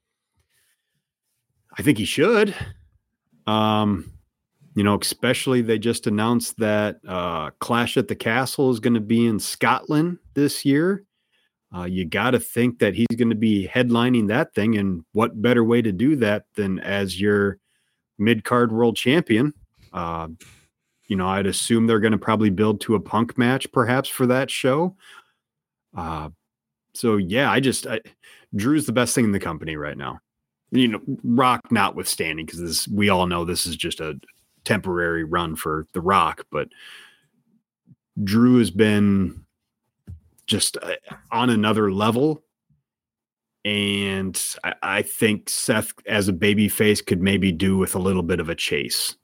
I think he should. Um, you know, especially they just announced that uh, Clash at the Castle is going to be in Scotland this year. Uh, you got to think that he's going to be headlining that thing. And what better way to do that than as your mid-card world champion? Uh, you know, I'd assume they're going to probably build to a Punk match perhaps for that show. Uh, so yeah, I just I, Drew's the best thing in the company right now. You know, Rock notwithstanding, because this we all know this is just a temporary run for the Rock, but Drew has been just uh, on another level. And I, I think Seth, as a baby face, could maybe do with a little bit of a chase.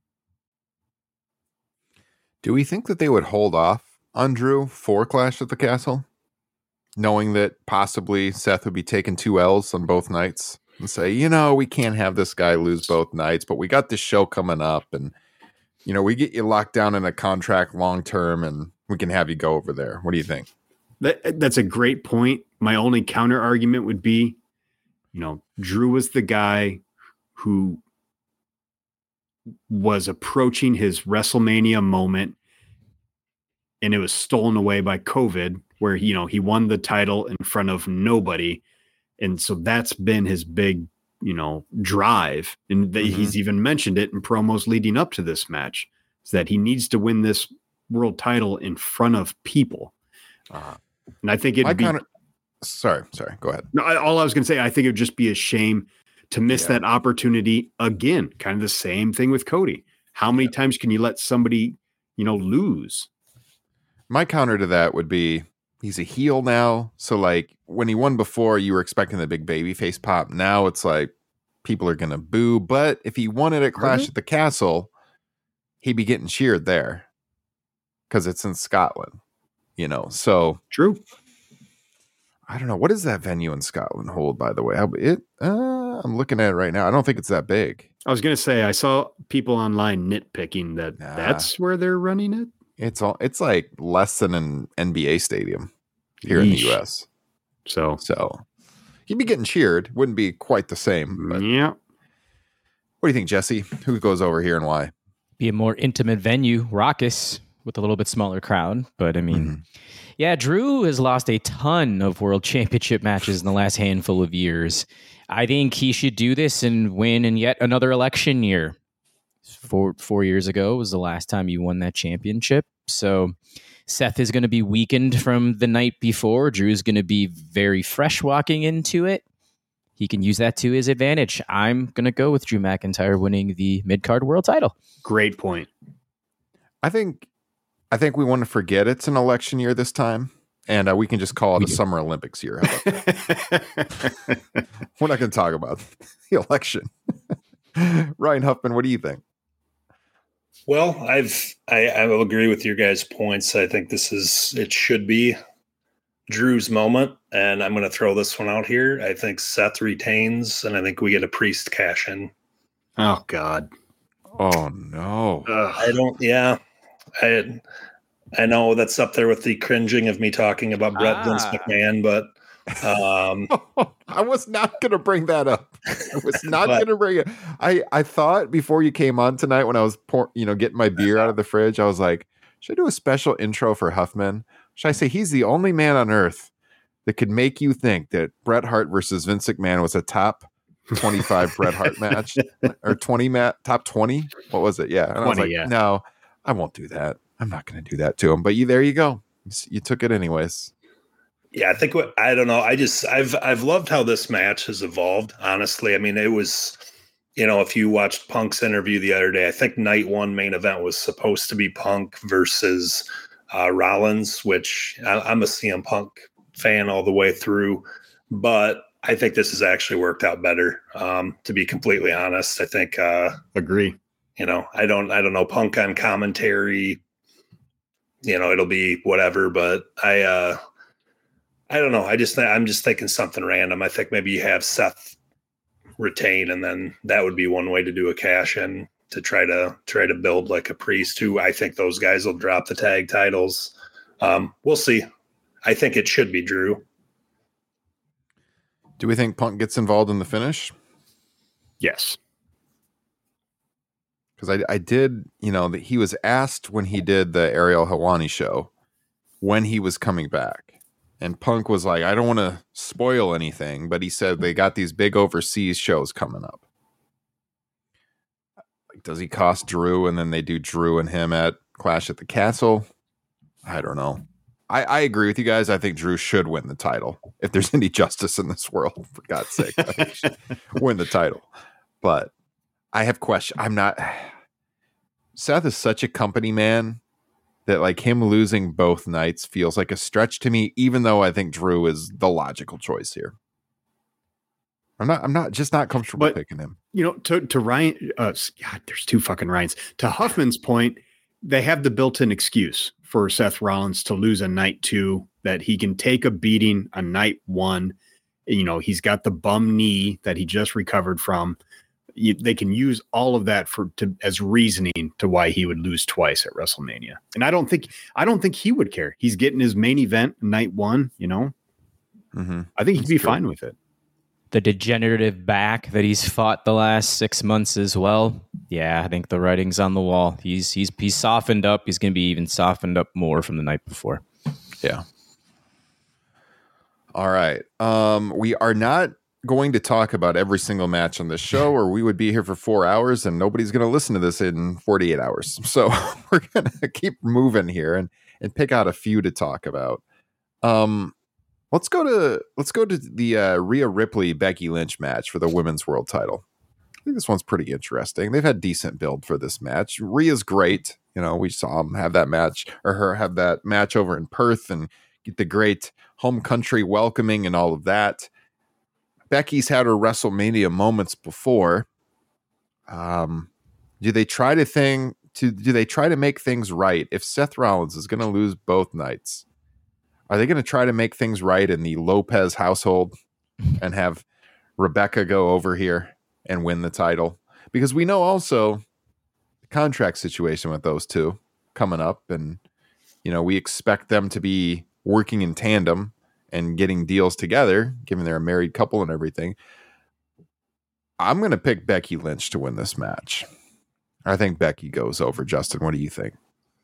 Do we think that they would hold off on Drew for Clash at the Castle, knowing that possibly Seth would be taking two L's on both nights, and say, you know, we can't have this guy lose both nights, but we got this show coming up, and you know, we get you locked down in a contract long term, and we can have you go over there. What do you think? That, that's a great point. My only counter argument would be, you know, Drew was the guy who was approaching his WrestleMania moment, and it was stolen away by COVID, where, you know, he won the title in front of nobody. And so that's been his big, you know, drive. And the, mm-hmm. he's even mentioned it in promos leading up to this match, is that he needs to win this world title in front of people. Uh, and I think it'd be, kinda, sorry, sorry, go ahead. No, I, all I was going to say, I think it would just be a shame to miss yeah. that opportunity again. Kind of the same thing with Cody. How many yeah. times can you let somebody, you know, lose? My counter to that would be, he's a heel now. So like when he won before, you were expecting the big baby face pop. Now it's like people are going to boo. But if he won it at Clash really? at the Castle, he'd be getting cheered there because it's in Scotland, you know? So true. I don't know. What does that venue in Scotland hold, by the way? It, uh, I'm looking at it right now. I don't think it's that big. I was going to say, I saw people online nitpicking that nah. that's where they're running it. It's all, it's like less than an N B A stadium here Yeesh. in the U S. So, so he'd be getting cheered. Wouldn't be quite the same. But yeah. What do you think, Jesse? Who goes over here and why? Be a more intimate venue, raucous, with a little bit smaller crowd. But I mean, mm-hmm. yeah, Drew has lost a ton of world championship matches in the last handful of years. I think he should do this and win in yet another election year. Four four years ago was the last time you won that championship. So Seth is going to be weakened from the night before. Drew's going to be very fresh walking into it. He can use that to his advantage. I'm going to go with Drew McIntyre winning the mid-card world title. Great point. I think I think we want to forget it's an election year this time, and uh, we can just call it we a do. Summer Olympics year. We're not going to talk about the election. Ryan Huffman, what do you think? Well, I've I, I will agree with your guys' points. I think this is it should be Drew's moment, and I'm going to throw this one out here. I think Seth retains, and I think we get a Priest cash in. Oh God! Oh no! Ugh. I don't. Yeah, I I know that's up there with the cringing of me talking about Brett ah. Vince McMahon, but um, I was not going to bring that up. I was not going to bring it. I, I thought before you came on tonight when I was pour, you know getting my beer out of the fridge, I was like, should I do a special intro for Huffman? Should I say he's the only man on earth that could make you think that Bret Hart versus Vince McMahon was a top twenty-five Bret Hart match or twenty mat top twenty? What was it? Yeah, and twenty, I was like, yeah. no, I won't do that. I'm not going to do that to him. But you, there you go. You took it anyways. Yeah, I think what I don't know. I just I've I've loved how this match has evolved. Honestly, I mean, it was, you know, if you watched Punk's interview the other day, I think night one main event was supposed to be Punk versus uh, Rollins, which I, I'm a C M Punk fan all the way through, but I think this has actually worked out better. Um, to be completely honest, I think uh, agree. You know, I don't I don't know Punk on commentary. You know, it'll be whatever, but I. Uh, I don't know. I just I'm just thinking something random. I think maybe you have Seth retain, and then that would be one way to do a cash in to try to try to build like a Priest who I think those guys will drop the tag titles. Um, we'll see. I think it should be Drew. Do we think Punk gets involved in the finish? Yes. Because I I did, you know, that he was asked when he did the Ariel Helwani show when he was coming back. And Punk was like, I don't want to spoil anything, but he said they got these big overseas shows coming up. Like, does he cost Drew and then they do Drew and him at Clash at the Castle? I don't know. I, I agree with you guys. I think Drew should win the title. If there's any justice in this world, for God's sake, I think he should win the title. But I have questions. I'm not. Seth is such a company man that like him losing both nights feels like a stretch to me, even though I think Drew is the logical choice here. I'm not, I'm not just not comfortable but, picking him. You know, to, to Ryan, uh, God, there's two fucking Ryans. To Huffman's point, they have the built-in excuse for Seth Rollins to lose a night two, that he can take a beating on night one. You know, he's got the bum knee that he just recovered from. You, they can use all of that for to as reasoning to why he would lose twice at WrestleMania. And I don't think I don't think he would care. He's getting his main event night one, you know. Mm-hmm. I think he'd That's be true. fine with it. The degenerative back that he's fought the last six months as well. Yeah, I think the writing's on the wall. He's he's he's softened up. He's going to be even softened up more from the night before. Yeah. All right. Um, we are not going to talk about every single match on this show, or we would be here for four hours and nobody's going to listen to this in forty-eight hours. So we're going to keep moving here and, and pick out a few to talk about. Um, let's go to, let's go to the uh, Rhea Ripley, Becky Lynch match for the women's world title. I think this one's pretty interesting. They've had decent build for this match. Rhea's great. You know, we saw him have that match or her have that match over in Perth and get the great home country welcoming and all of that. Becky's had her WrestleMania moments before. Um, do they try to thing to do they try to make things right? If Seth Rollins is going to lose both nights, are they going to try to make things right in the Lopez household and have Rebecca go over here and win the title? Because we know also the contract situation with those two coming up, and you know we expect them to be working in tandem and getting deals together, given they're a married couple and everything. I'm going to pick Becky Lynch to win this match. I think Becky goes over. Justin, what do you think?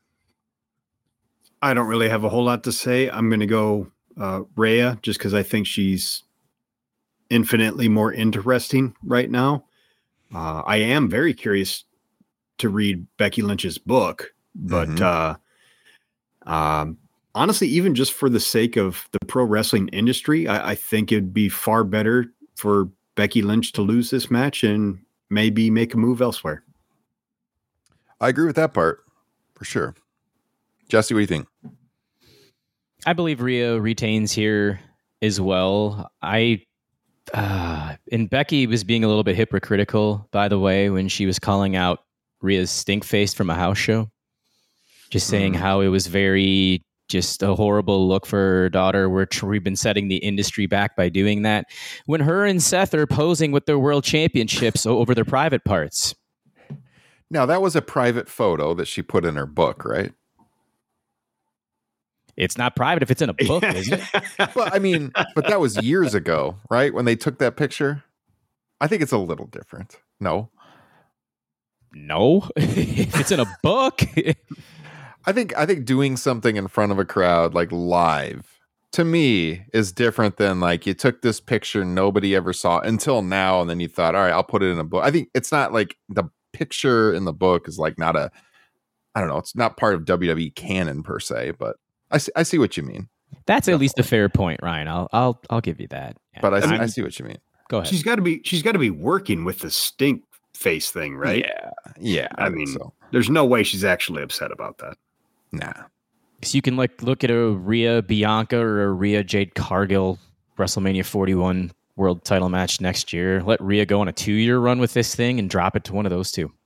I don't really have a whole lot to say. I'm going to go uh, Rhea just because I think she's infinitely more interesting right now. Uh, I am very curious to read Becky Lynch's book, but mm-hmm. uh, um, honestly, even just for the sake of the pro wrestling industry, I, I think it'd be far better for Becky Lynch to lose this match and maybe make a move elsewhere. I agree with that part for sure. Jesse, what do you think? I believe Rhea retains here as well. I uh, and Becky was being a little bit hypocritical, by the way, when she was calling out Rhea's stink face from a house show, just saying mm. how it was very just a horrible look for her daughter. We're, we've been setting the industry back by doing that. When her and Seth are posing with their world championships over their private parts. Now, that was a private photo that she put in her book, right? It's not private if it's in a book, isn't it? Well, I mean, but that was years ago, right? When they took that picture. I think it's a little different. No. No. If it's in a book. I think I think doing something in front of a crowd, like live, to me is different than like you took this picture nobody ever saw until now, and then you thought, all right, I'll put it in a book. I think it's not like the picture in the book is like not a, I don't know, it's not part of W W E canon per se, but I see, I see what you mean. That's at least a fair point, Ryan. I'll I'll I'll give you that. Yeah. But I see, I see what you mean. Go ahead. She's got to be she's got to be working with the stink face thing, right? Yeah, yeah. I, I mean, so. There's no way she's actually upset about that. Nah. So you can like look at a Rhea Bianca or a Rhea Jade Cargill WrestleMania forty-one world title match next year. Let Rhea go on a two-year run with this thing and drop it to one of those two.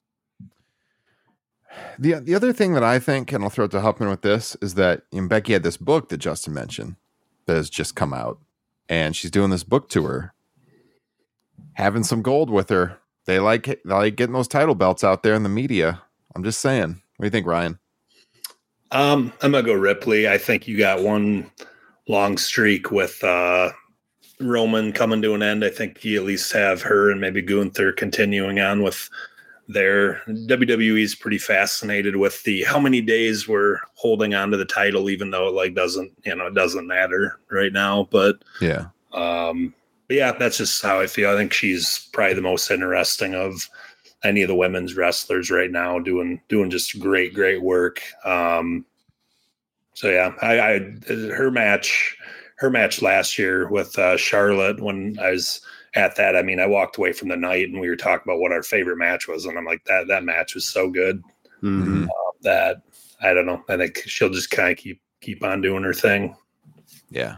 The the other thing that I think, and I'll throw it to Huffman with this, is that you know, Becky had this book that Justin mentioned that has just come out, and she's doing this book tour, having some gold with her. They like they like getting those title belts out there in the media. I'm just saying. What do you think, Ryan? Um, I'm gonna go Ripley. I think you got one long streak with uh, Roman coming to an end. I think you at least have her and maybe Gunther continuing on with their W W E is pretty fascinated with the how many days we're holding on to the title, even though it like doesn't you know it doesn't matter right now. But yeah, um, but yeah, that's just how I feel. I think she's probably the most interesting of any of the women's wrestlers right now, doing doing just great, great work. Um, So yeah, I, I her match, her match last year with uh, Charlotte when I was at that. I mean, I walked away from the night and we were talking about what our favorite match was, and I'm like, that that match was so good Mm-hmm. uh, that I don't know. I think she'll just kind of keep keep on doing her thing. Yeah.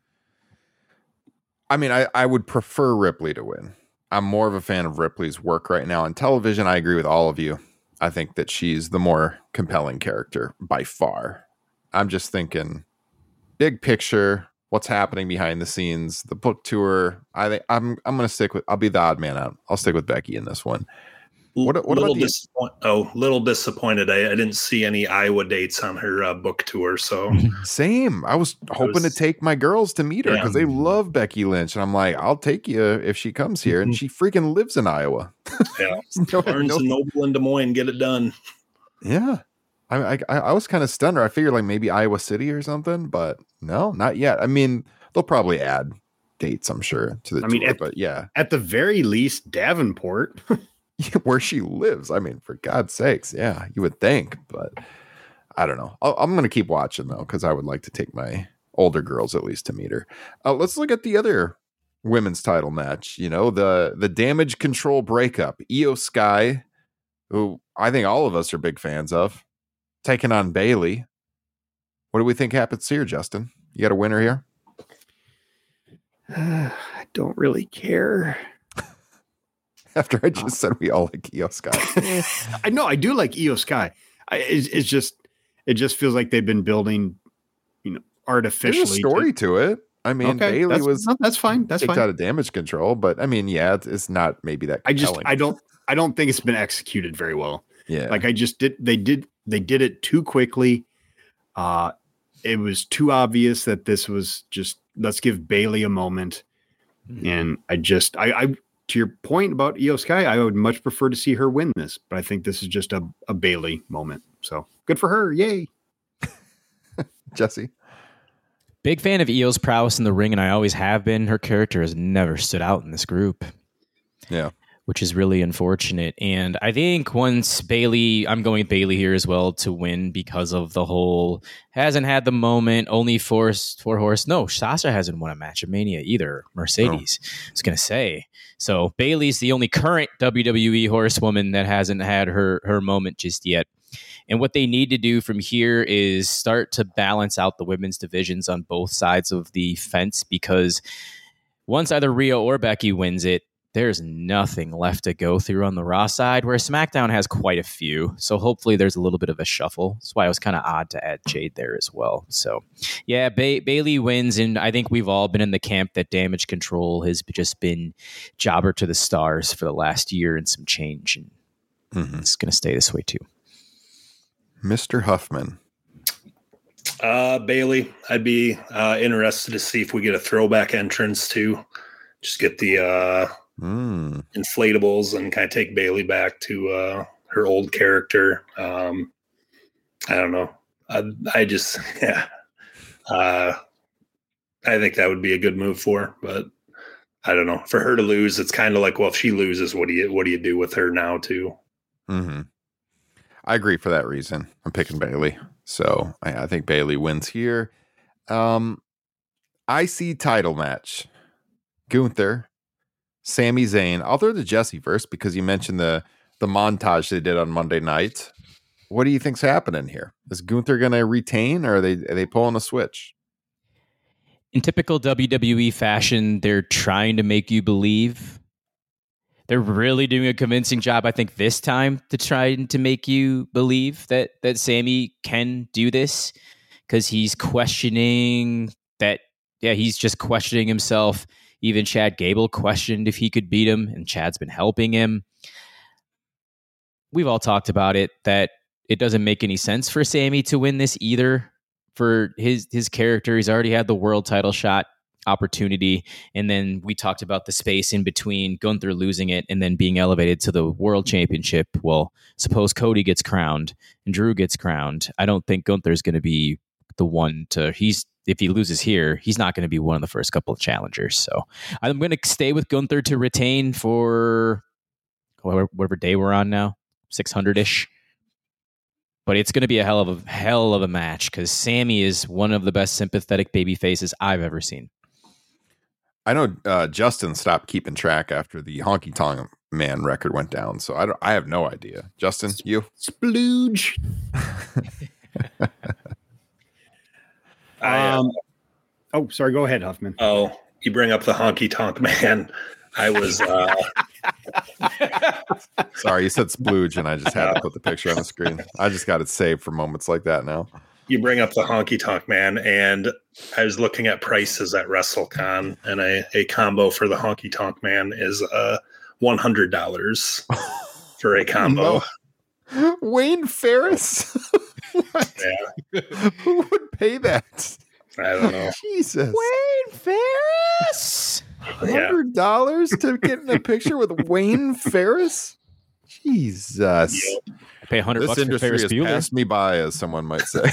I mean, I, I would prefer Ripley to win. I'm more of a fan of Ripley's work right now on television. I agree with all of you. I think that she's the more compelling character by far. I'm just thinking big picture, what's happening behind the scenes, the book tour. I think I'm I'm going to stick with. I'll be the odd man out. I'll stick with Becky in this one. What, what little about the, disappoint- oh, little disappointed. I, I didn't see any Iowa dates on her uh, book tour. So same. I was hoping was, to take my girls to meet her because yeah. they love Becky Lynch, and I'm like, I'll take you if she comes here, and she freaking lives in Iowa. Yeah, no, Barnes no, and Noble in Des Moines, get it done. Yeah, I I, I was kind of stunned. I figured like maybe Iowa City or something, but no, not yet. I mean, they'll probably add dates, I'm sure, to the I tour. mean, at, but yeah, at the very least, Davenport. where she lives. I mean, for God's sakes, yeah, you would think, but I don't know. I'll, I'm going to keep watching though, because I would like to take my older girls at least to meet her. Uh, let's look at the other women's title match. You know, the the Damage Control breakup. Io Sky, who I think all of us are big fans of, taking on Bayley. What do we think happens here, Justin? You got a winner here? Uh, I don't really care. After I just said we all like Io Sky. I know I do like Io Sky. I, it's, it's just it just feels like they've been building, you know, artificially. There's a story to, to it. I mean, okay, Bayley that's, was no, that's fine. That's kicked fine. out of Damage Control, but I mean, yeah, it's, it's not maybe that I compelling. just I don't I don't think it's been executed very well. Yeah, like I just did. They did they did it too quickly. Uh, it was too obvious that this was just let's give Bayley a moment, mm-hmm. and I just I. I To your point about Io Sky, I would much prefer to see her win this, but I think this is just a, a Bayley moment. So good for her. Yay. Jesse. Big fan of Io's prowess in the ring, and I always have been. Her character has never stood out in this group. Yeah. Which is really unfortunate. And I think once Bayley, I'm going with Bayley here as well to win because of the whole hasn't had the moment, only four, four horse. No, Sasha hasn't won a match of Mania either. Mercedes, oh. I was going to say. So Bayley's the only current W W E horsewoman that hasn't had her, her moment just yet. And what they need to do from here is start to balance out the women's divisions on both sides of the fence, because once either Rhea or Becky wins it, there's nothing left to go through on the Raw side, where SmackDown has quite a few. So hopefully there's a little bit of a shuffle. That's why it was kind of odd to add Jade there as well. So yeah, ba- Bayley wins, and I think we've all been in the camp that Damage Control has just been jobber to the stars for the last year and some change, and mm-hmm. it's going to stay this way too. Mister Huffman. Uh, Bayley, I'd be uh, interested to see if we get a throwback entrance too. Just get the uh, mm. inflatables and kind of take Bayley back to uh, her old character. Um, I don't know. I, I just, yeah. Uh, I think that would be a good move for her, but I don't know. For her to lose, it's kind of like, well, if she loses, what do you what do you do with her now too? Mm-hmm. I agree for that reason. I'm picking Bayley. So I, I think Bayley wins here. Um, I C title match. Gunther, Sami Zayn. I'll throw to Jesse first because you mentioned the the montage they did on Monday night. What do you think's happening here? Is Gunther going to retain, or are they are they pulling a switch? In typical W W E fashion, they're trying to make you believe. They're really doing a convincing job, I think, this time to try to make you believe that that Sami can do this, because he's questioning that. Yeah, he's just questioning himself. Even Chad Gable questioned if he could beat him, and Chad's been helping him. We've all talked about it, that it doesn't make any sense for Sami to win this either. For his his character, he's already had the world title shot opportunity, and then we talked about the space in between Gunther losing it and then being elevated to the world championship. Well, suppose Cody gets crowned and Drew gets crowned. I don't think Gunther's going to be the one to, he's, if he loses here, he's not going to be one of the first couple of challengers. So I'm going to stay with Gunther to retain for whatever, whatever day we're on now, six hundred ish. but it's going to be a hell of a hell of a match because Sammy is one of the best sympathetic baby faces I've ever seen. I know uh, Justin stopped keeping track after the Honky Tonk Man record went down, so I don't. I have no idea. Justin, you splooge. um. Oh, sorry. Go ahead, Huffman. Oh, you bring up the Honky Tonk Man. I was. Uh, Sorry, you said splooge, and I just had to put the picture on the screen. I just got it saved for moments like that now. You bring up the Honky Tonk Man, and I was looking at prices at WrestleCon, and a, a combo for the Honky Tonk Man is uh, one hundred dollars for a combo. No. Wayne Ferris? Yeah. Who would pay that? I don't know. Jesus. Wayne Ferris? one hundred dollars to get in a picture with Wayne Ferris? Jesus. Yep. I pay one hundred This bucks for industry Ferris has Bueller. passed me by, as someone might say.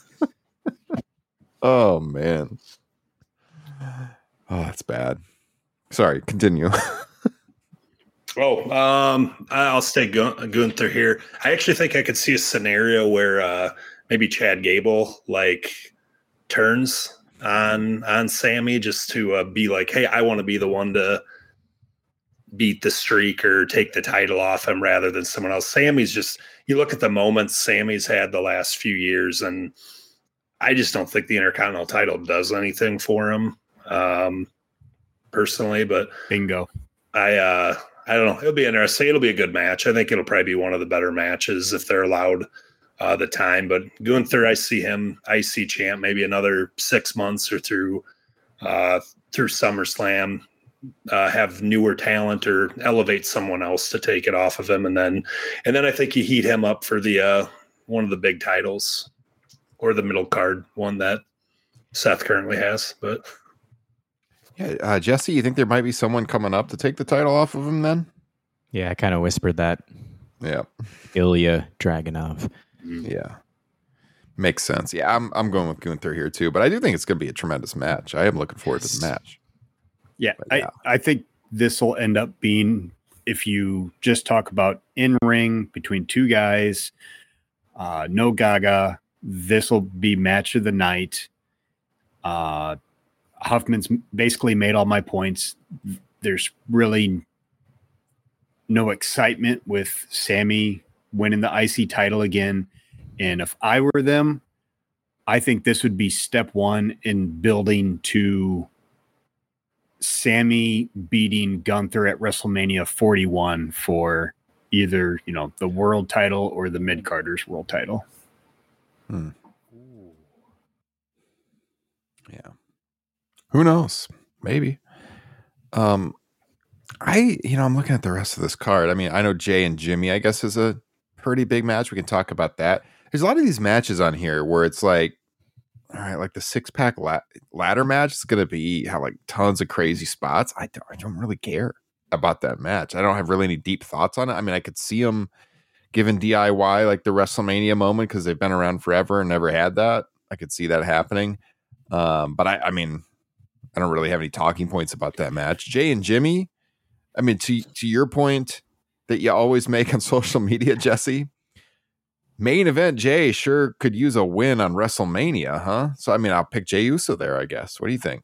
Oh, man. Oh, that's bad. Sorry, continue. Oh, um, I'll stay Gun- Gunther here. I actually think I could see a scenario where uh, maybe Chad Gable like turns on on Sammy just to uh, be like, hey, I want to be the one to beat the streak or take the title off him rather than someone else. Sammy's just, you look at the moments Sammy's had the last few years, and I just don't think the Intercontinental title does anything for him um, personally, but Bingo. I, uh, I don't know. It'll be interesting. It'll be a good match. I think it'll probably be one of the better matches if they're allowed uh, the time. But Gunther, I see him I C champ maybe another six months or through uh, through SummerSlam. Uh, have newer talent or elevate someone else to take it off of him, and then and then I think you heat him up for the uh, one of the big titles or the middle card one that Seth currently has. But Yeah, uh, Jesse, you think there might be someone coming up to take the title off of him then? Yeah, I kind of whispered that. Yeah. Ilya Dragunov. Yeah. Makes sense. Yeah, I'm I'm going with Gunther here too, but I do think it's going to be a tremendous match. I am looking forward to the match. Yeah, yeah. I, I think this will end up being, if you just talk about in-ring between two guys, uh, no Gaga, this will be match of the night. Uh, Huffman's basically made all my points. There's really no excitement with Sammy winning the I C title again. And if I were them, I think this would be step one in building to Sammy beating Gunther at WrestleMania forty-one for either, you know, the world title or the mid-carders world title. Hmm. Yeah. Who knows? Maybe. Um, I, you know, I'm looking at the rest of this card. I mean, I know Jay and Jimmy, I guess, is a pretty big match. We can talk about that. There's a lot of these matches on here where it's like, all right, like the six pack la- ladder match is going to be have like tons of crazy spots. I don't, I don't really care about that match. I don't have really any deep thoughts on it. I mean, I could see them giving D I Y like the WrestleMania moment because they've been around forever and never had that. I could see that happening. Um, but I, I mean, I don't really have any talking points about that match. Jay and Jimmy, I mean, to to your point that you always make on social media, Jesse, main event Jay sure could use a win on WrestleMania, huh? So, I mean, I'll pick Jey Uso there, I guess. What do you think?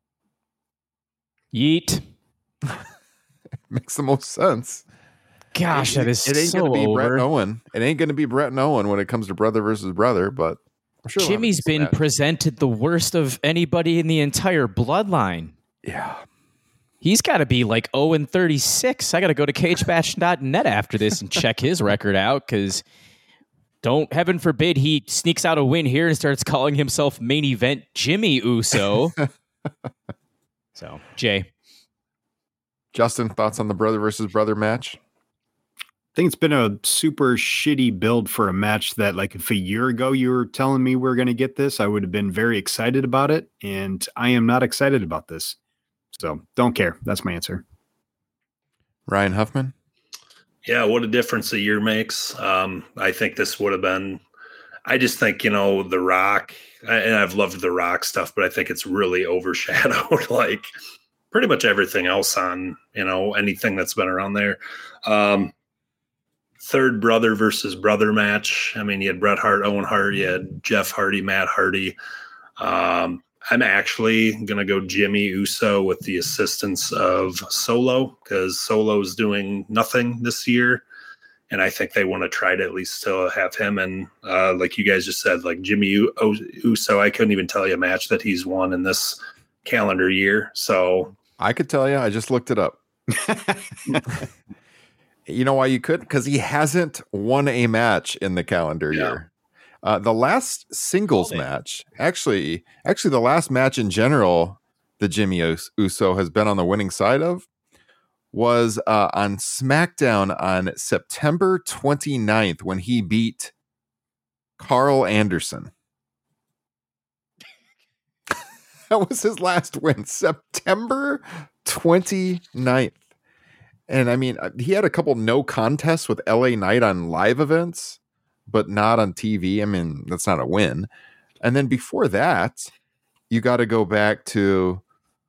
Yeet. Makes the most sense. Gosh, it, that is it ain't so gonna be over. Brett and Owen. It ain't gonna be Brett and Owen when it comes to brother versus brother, but I'm sure Jimmy's been match. presented the worst of anybody in the entire bloodline. Yeah. He's got to be like oh and thirty-six. I got to go to cage match dot net after this and check his record out because don't, heaven forbid, he sneaks out a win here and starts calling himself main event Jimmy Uso. So, Jay. Justin, thoughts on the brother versus brother match? I think it's been a super shitty build for a match that, like, if a year ago you were telling me we we're going to get this, I would have been very excited about it. And I am not excited about this. So don't care. That's my answer. Ryan Huffman? Yeah, what a difference a year makes. Um, I think this would have been, I just think, you know, The Rock, and I've loved The Rock stuff, but I think it's really overshadowed, like, pretty much everything else on, you know, anything that's been around there. Um, third brother versus brother match. I mean, you had Bret Hart, Owen Hart, you had Jeff Hardy, Matt Hardy. Um, I'm actually going to go Jimmy Uso with the assistance of Solo, because Solo's doing nothing this year. And I think they want to try to at least still have him. And uh, like you guys just said, like Jimmy U- Uso, I couldn't even tell you a match that he's won in this calendar year. So I could tell you, I just looked it up. You know why you could? Because he hasn't won a match in the calendar Yeah. year. Uh, the last singles match, actually, actually the last match in general that Jimmy Us- Uso has been on the winning side of was uh, on SmackDown on September twenty-ninth when he beat Carl Anderson. That was his last win, September twenty-ninth. And I mean, he had a couple no contests with L A Knight on live events, but not on T V. I mean, that's not a win. And then before that, you got to go back to,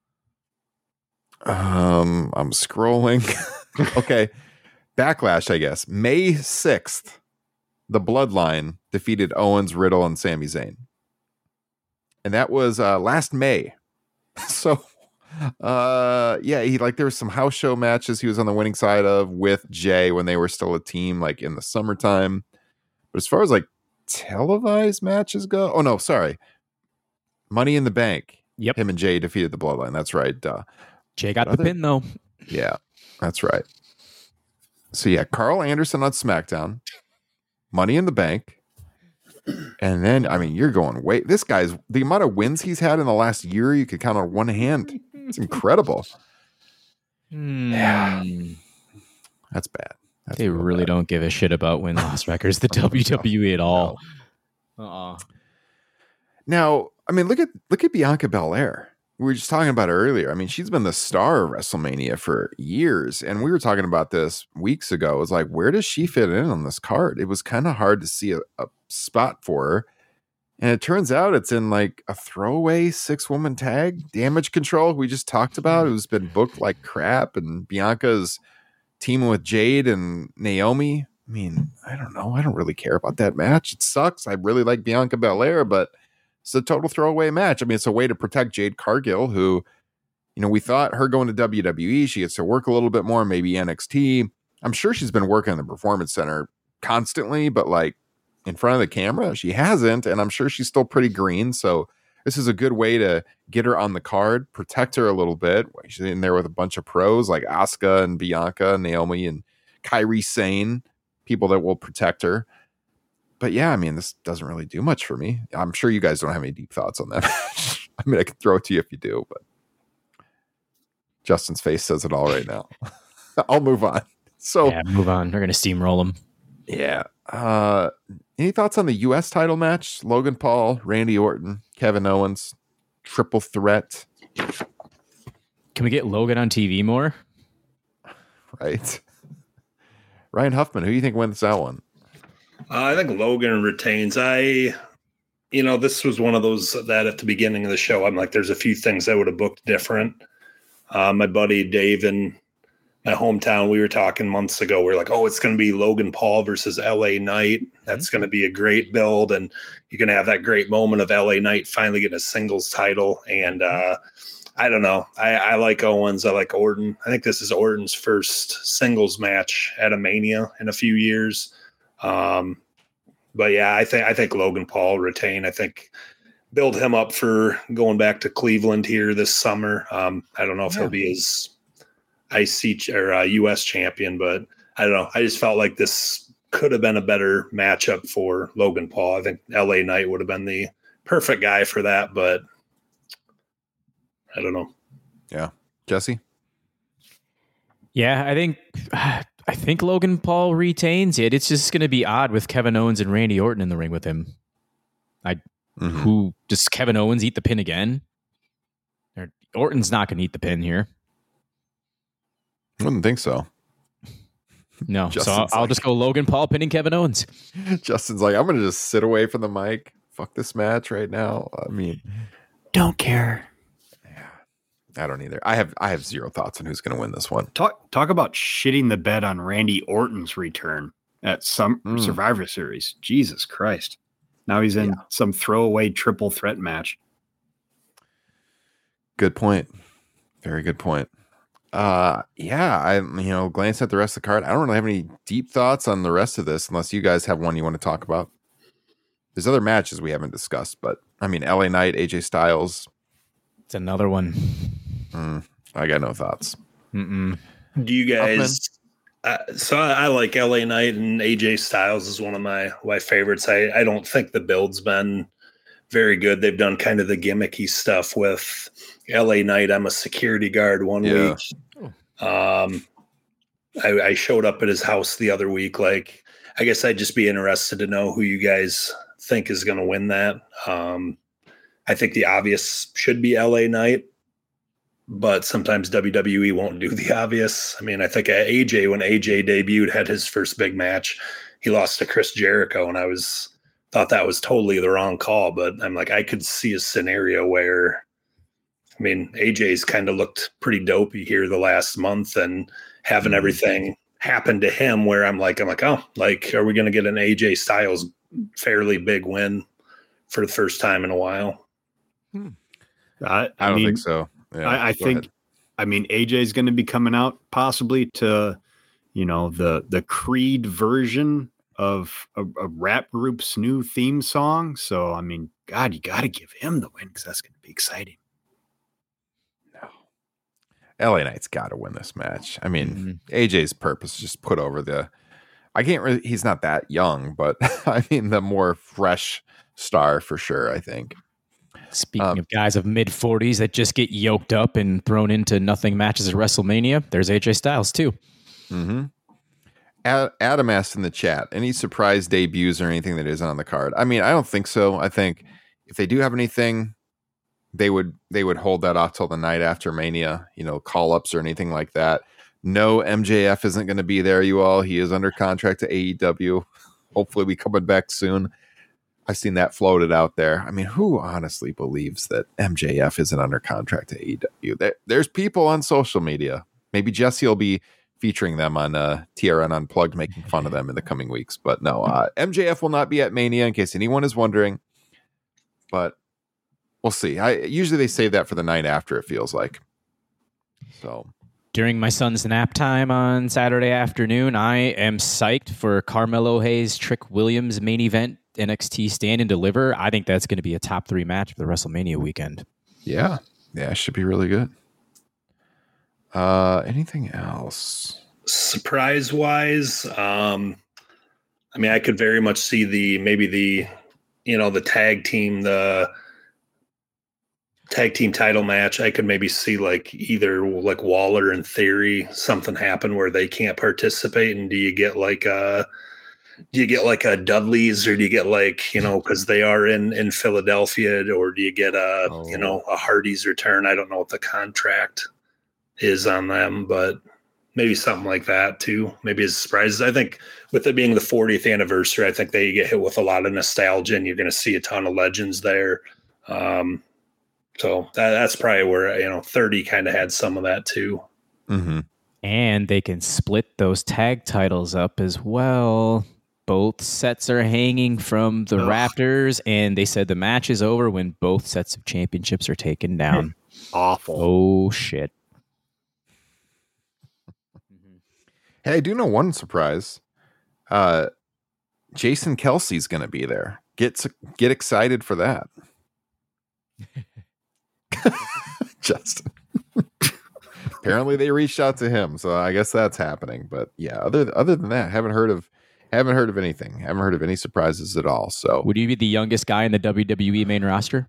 um, I'm scrolling. Okay. Backlash, I guess. May sixth, the Bloodline defeated Owens, Riddle, and Sami Zayn. And that was uh, last May. So, uh, yeah, he like there was some house show matches he was on the winning side of with Jay when they were still a team, like in the summertime. But as far as like televised matches go, oh no, sorry, Money in the Bank. Yep. Him and Jay defeated the Bloodline. That's right. Duh. Jay got But the other- pin though. Yeah, that's right. So yeah, Carl Anderson on SmackDown, Money in the Bank. And then, I mean, you're going, wait, this guy's, the amount of wins he's had in the last year, you could count on one hand. It's incredible. Yeah. That's bad. That's They real really bad. don't give a shit about win-loss records, the W W E at all. Uh-uh. Now, I mean, look at look at Bianca Belair. We were just talking about her earlier. I mean, she's been the star of WrestleMania for years. And we were talking about this weeks ago. It was like, where does she fit in on this card? It was kind of hard to see a, a spot for her. And it turns out it's in like a throwaway six woman tag, Damage Control, we just talked about, who's been booked like crap. And Bianca's teaming with Jade and Naomi. I mean, I don't know. I don't really care about that match. It sucks. I really like Bianca Belair, but it's a total throwaway match. I mean, it's a way to protect Jade Cargill, who, you know, we thought her going to W W E, she gets to work a little bit more, maybe N X T. I'm sure she's been working in the Performance Center constantly, but like in front of the camera, she hasn't. And I'm sure she's still pretty green. So this is a good way to get her on the card, protect her a little bit. She's in there with a bunch of pros like Asuka and Bianca, Naomi, and Kairi Sane, people that will protect her. But yeah, I mean, this doesn't really do much for me. I'm sure you guys don't have any deep thoughts on that. I mean, I can throw it to you if you do, but Justin's face says it all right now. I'll move on. So Yeah, move on. They're going to steamroll them. yeah. Uh, any thoughts on the U S title match? Logan Paul, Randy Orton, Kevin Owens, triple threat, Can we get Logan on T V more? right? Ryan Huffman, who do you think wins that one? Uh, I think Logan retains. I, you know, this was one of those that at the beginning of the show, I'm like, there's a few things I would have booked different. Uh, my buddy Dave in my hometown, we were talking months ago. We are like, oh, it's going to be Logan Paul versus L A Knight. That's going to be a great build. And you're going to have that great moment of L A Knight finally getting a singles title. And uh, I don't know. I, I like Owens. I like Orton. I think this is Orton's first singles match at a Mania in a few years. Um, but yeah, I think I think Logan Paul retain. I think build him up for going back to Cleveland here this summer. Um, I don't know if Yeah. he'll be his I C ch- or uh, U S champion, but I don't know. I just felt like this could have been a better matchup for Logan Paul. I think L A Knight would have been the perfect guy for that, but I don't know. Yeah. Jesse? Yeah, I think I think Logan Paul retains it. It's just going to be odd with Kevin Owens and Randy Orton in the ring with him. I Mhm. who does Kevin Owens eat the pin again? Or, Orton's not going to eat the pin here. Wouldn't think so. No, so Justin's I'll, I'll like- just go Logan Paul pinning Kevin Owens. Justin's like, I'm going to just sit away from the mic. Fuck this match right now. I mean, Don't care. I don't either. I have I have zero thoughts on who's going to win this one. Talk talk about shitting the bed on Randy Orton's return. at some Mm. Survivor Series. Jesus Christ. Now he's in Yeah. some throwaway triple threat match. Good point. Very good point. Uh, yeah, I you know glance at the rest of the card. I don't really have any deep thoughts on the rest of this, unless you guys have one you want to talk about. There's other matches we haven't discussed, but I mean, L A Knight, A J Styles. It's another one. Mm, I got no thoughts. Mm-mm. Do you guys? Uh, so I, I like L A Knight, and A J Styles is one of my my favorites. I I don't think the build's been very good. They've done kind of the gimmicky stuff with L A Knight. I'm a security guard one Yeah. week. Um, I, I showed up at his house the other week. Like, I guess I'd just be interested to know who you guys think is going to win that. Um, I think the obvious should be L A Knight, but sometimes W W E won't do the obvious. I mean, I think A J, when A J debuted, had his first big match, he lost to Chris Jericho, and I was thought that was totally the wrong call. But I'm like, I could see a scenario where, I mean, A J's kind of looked pretty dopey here the last month, and having everything happen to him where I'm like, I'm like, oh, like, are we going to get an A J Styles fairly big win for the first time in a while? I, I I don't mean, think so. Yeah, I, I go think, ahead. I mean, A J is going to be coming out possibly to, you know, the the Creed version of a, a rap group's new theme song. So, I mean, God, you got to give him the win because that's going to be exciting. L A Knight's got to win this match. I mean, Mm-hmm. A J's purpose is just put over the. I can't really. He's not that young, but I mean, the more fresh star for sure. I think. Speaking Um, of guys of mid forties that just get yoked up and thrown into nothing matches at WrestleMania, there's A J Styles too. Mm-hmm. Ad- Adam asked in the chat, any surprise debuts or anything that isn't on the card? I mean, I don't think so. I think if they do have anything, they would they would hold that off till the night after Mania. You know, call ups or anything like that. No, M J F isn't going to be there. You all, he is under contract to A E W. Hopefully, we coming back soon. I've seen that floated out there. I mean, who honestly believes that M J F isn't under contract to A E W? There, there's people on social media. Maybe Jesse will be featuring them on uh, T R N Unplugged, making fun of them in the coming weeks. But no, uh, M J F will not be at Mania, in case anyone is wondering. But we'll see. I usually they save that for the night after, it feels like. So During my son's nap time on Saturday afternoon, I am psyched for Carmelo Hayes, Trick Williams main event N X T Stand and Deliver. I think that's going to be a top three match for the WrestleMania weekend. yeah, yeah, it should be really good. Uh, anything else? Surprise wise, um, I mean, I could very much see the maybe the you know the tag team the tag team title match. I could maybe see like either like Waller and Theory something happen where they can't participate, and do you get like a do you get like a Dudley's, or do you get like, you know, because they are in in Philadelphia, or do you get a Oh. you know a Hardy's return? I don't know what the contract is on them, but maybe something like that too. Maybe as surprises. I think with it being the fortieth anniversary, I think they get hit with a lot of nostalgia, and you're going to see a ton of legends there. Um, so that, that's probably where, you know, thirty kind of had some of that too. Mm-hmm. And they can split those tag titles up as well. Both sets are hanging from the Ugh. Raptors, and they said the match is over when both sets of championships are taken down. Awful. Oh, shit. Hey, I do know one surprise. Uh, Jason Kelsey's going to be there. Get get excited for that. Justin. Apparently, they reached out to him, so I guess that's happening. But yeah, other other than that, haven't heard of haven't heard of anything. Haven't heard of any surprises at all. So Would you be the youngest guy in the W W E main roster?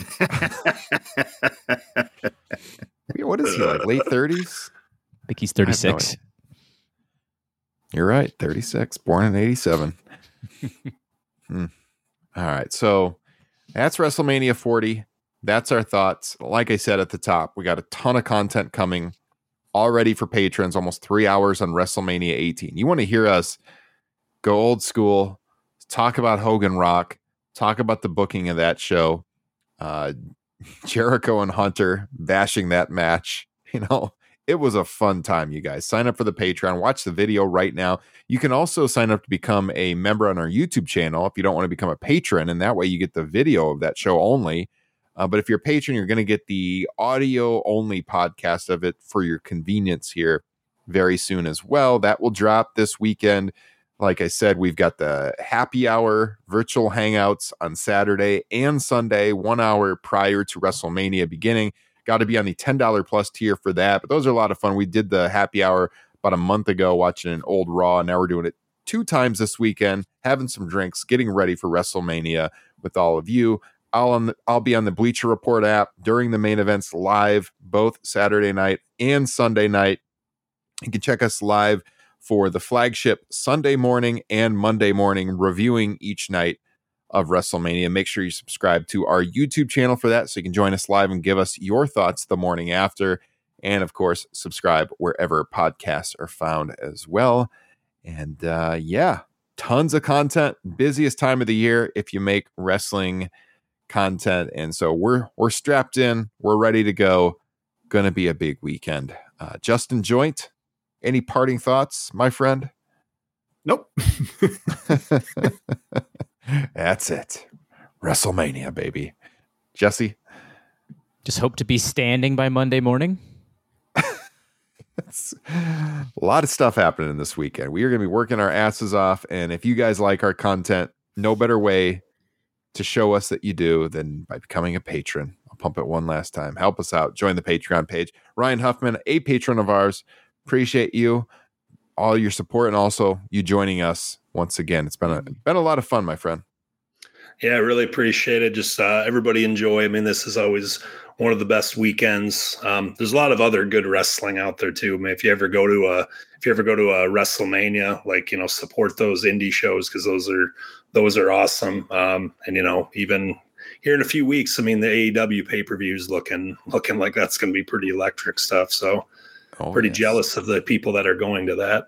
what is he like? Late thirties? I think he's I have no thirty-six. idea. You're right, thirty-six, born in eighty-seven. Hmm. All right, so that's WrestleMania forty. That's our thoughts. Like I said at the top, we got a ton of content coming already for patrons, almost three hours on WrestleMania eighteen. You want to hear us go old school, talk about Hogan Rock, talk about the booking of that show, uh, Jericho and Hunter bashing that match, you know, It was a fun time, you guys. Sign up for the Patreon. Watch the video right now. You can also sign up to become a member on our YouTube channel if you don't want to become a patron, and that way you get the video of that show only. Uh, but if you're a patron, you're going to get the audio-only podcast of it for your convenience here very soon as well. That will drop this weekend. Like I said, we've got the happy hour virtual hangouts on Saturday and Sunday, one hour prior to WrestleMania beginning. Got to be on the ten dollars plus tier for that. But those are a lot of fun. We did the happy hour about a month ago watching an old Raw. And now we're doing it two times this weekend, having some drinks, getting ready for WrestleMania with all of you. I'll, on the, I'll be on the Bleacher Report app during the main events live, both Saturday night and Sunday night. You can check us live for the flagship Sunday morning and Monday morning, reviewing each night of WrestleMania. Make sure you subscribe to our YouTube channel for that so you can join us live and give us your thoughts the morning after. And of course, subscribe wherever podcasts are found as well. And uh, yeah, tons of content. Busiest time of the year if you make wrestling content. And so we're we're strapped in. We're ready to go. Going to be a big weekend. Uh, Justin Joint, any parting thoughts, my friend? Nope. That's it. WrestleMania, baby. Jesse? Just hope to be standing by Monday morning. It's a lot of stuff happening this weekend. We are going to be working our asses off. And if you guys like our content, no better way to show us that you do than by becoming a patron. I'll pump it one last time. Help us out. Join the Patreon page. Ryan Huffman, a patron of ours. Appreciate you, all your support, and also you joining us once again. It's been a been a lot of fun, my friend. Yeah, I really appreciate it. Just uh, everybody enjoy. I mean, this is always one of the best weekends. Um, there's a lot of other good wrestling out there too. I mean, if you ever go to a if you ever go to a WrestleMania, like, you know, support those indie shows because those are those are awesome. Um, and you know, even here in a few weeks, I mean, the A E W pay per view is looking looking like that's going to be pretty electric stuff. So. Oh, pretty yes. jealous of the people that are going to that.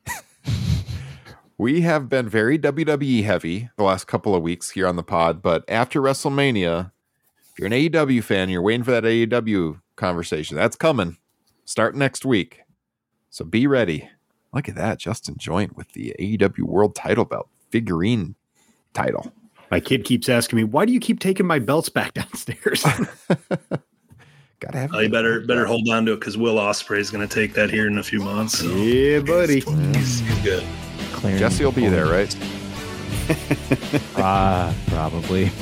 We have been very W W E heavy the last couple of weeks here on the pod, but after WrestleMania, if you're an A E W fan, you're waiting for that A E W conversation. That's coming. Start next week. So be ready. Look at that. Justin Joint with the A E W World Title belt, figurine title. My kid keeps asking me, why do you keep taking my belts back downstairs? Gotta have. Oh, you better better hold on to it because Will Ospreay is going to take that here in a few months. So. Yeah, buddy. He's, he's good. Clearing Jesse will be there, right? uh, probably.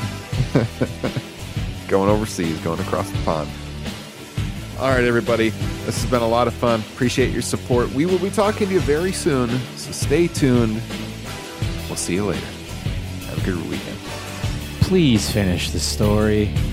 Going overseas, going across the pond. All right, everybody. This has been a lot of fun. Appreciate your support. We will be talking to you very soon, so stay tuned. We'll see you later. Have a good weekend. Please finish the story.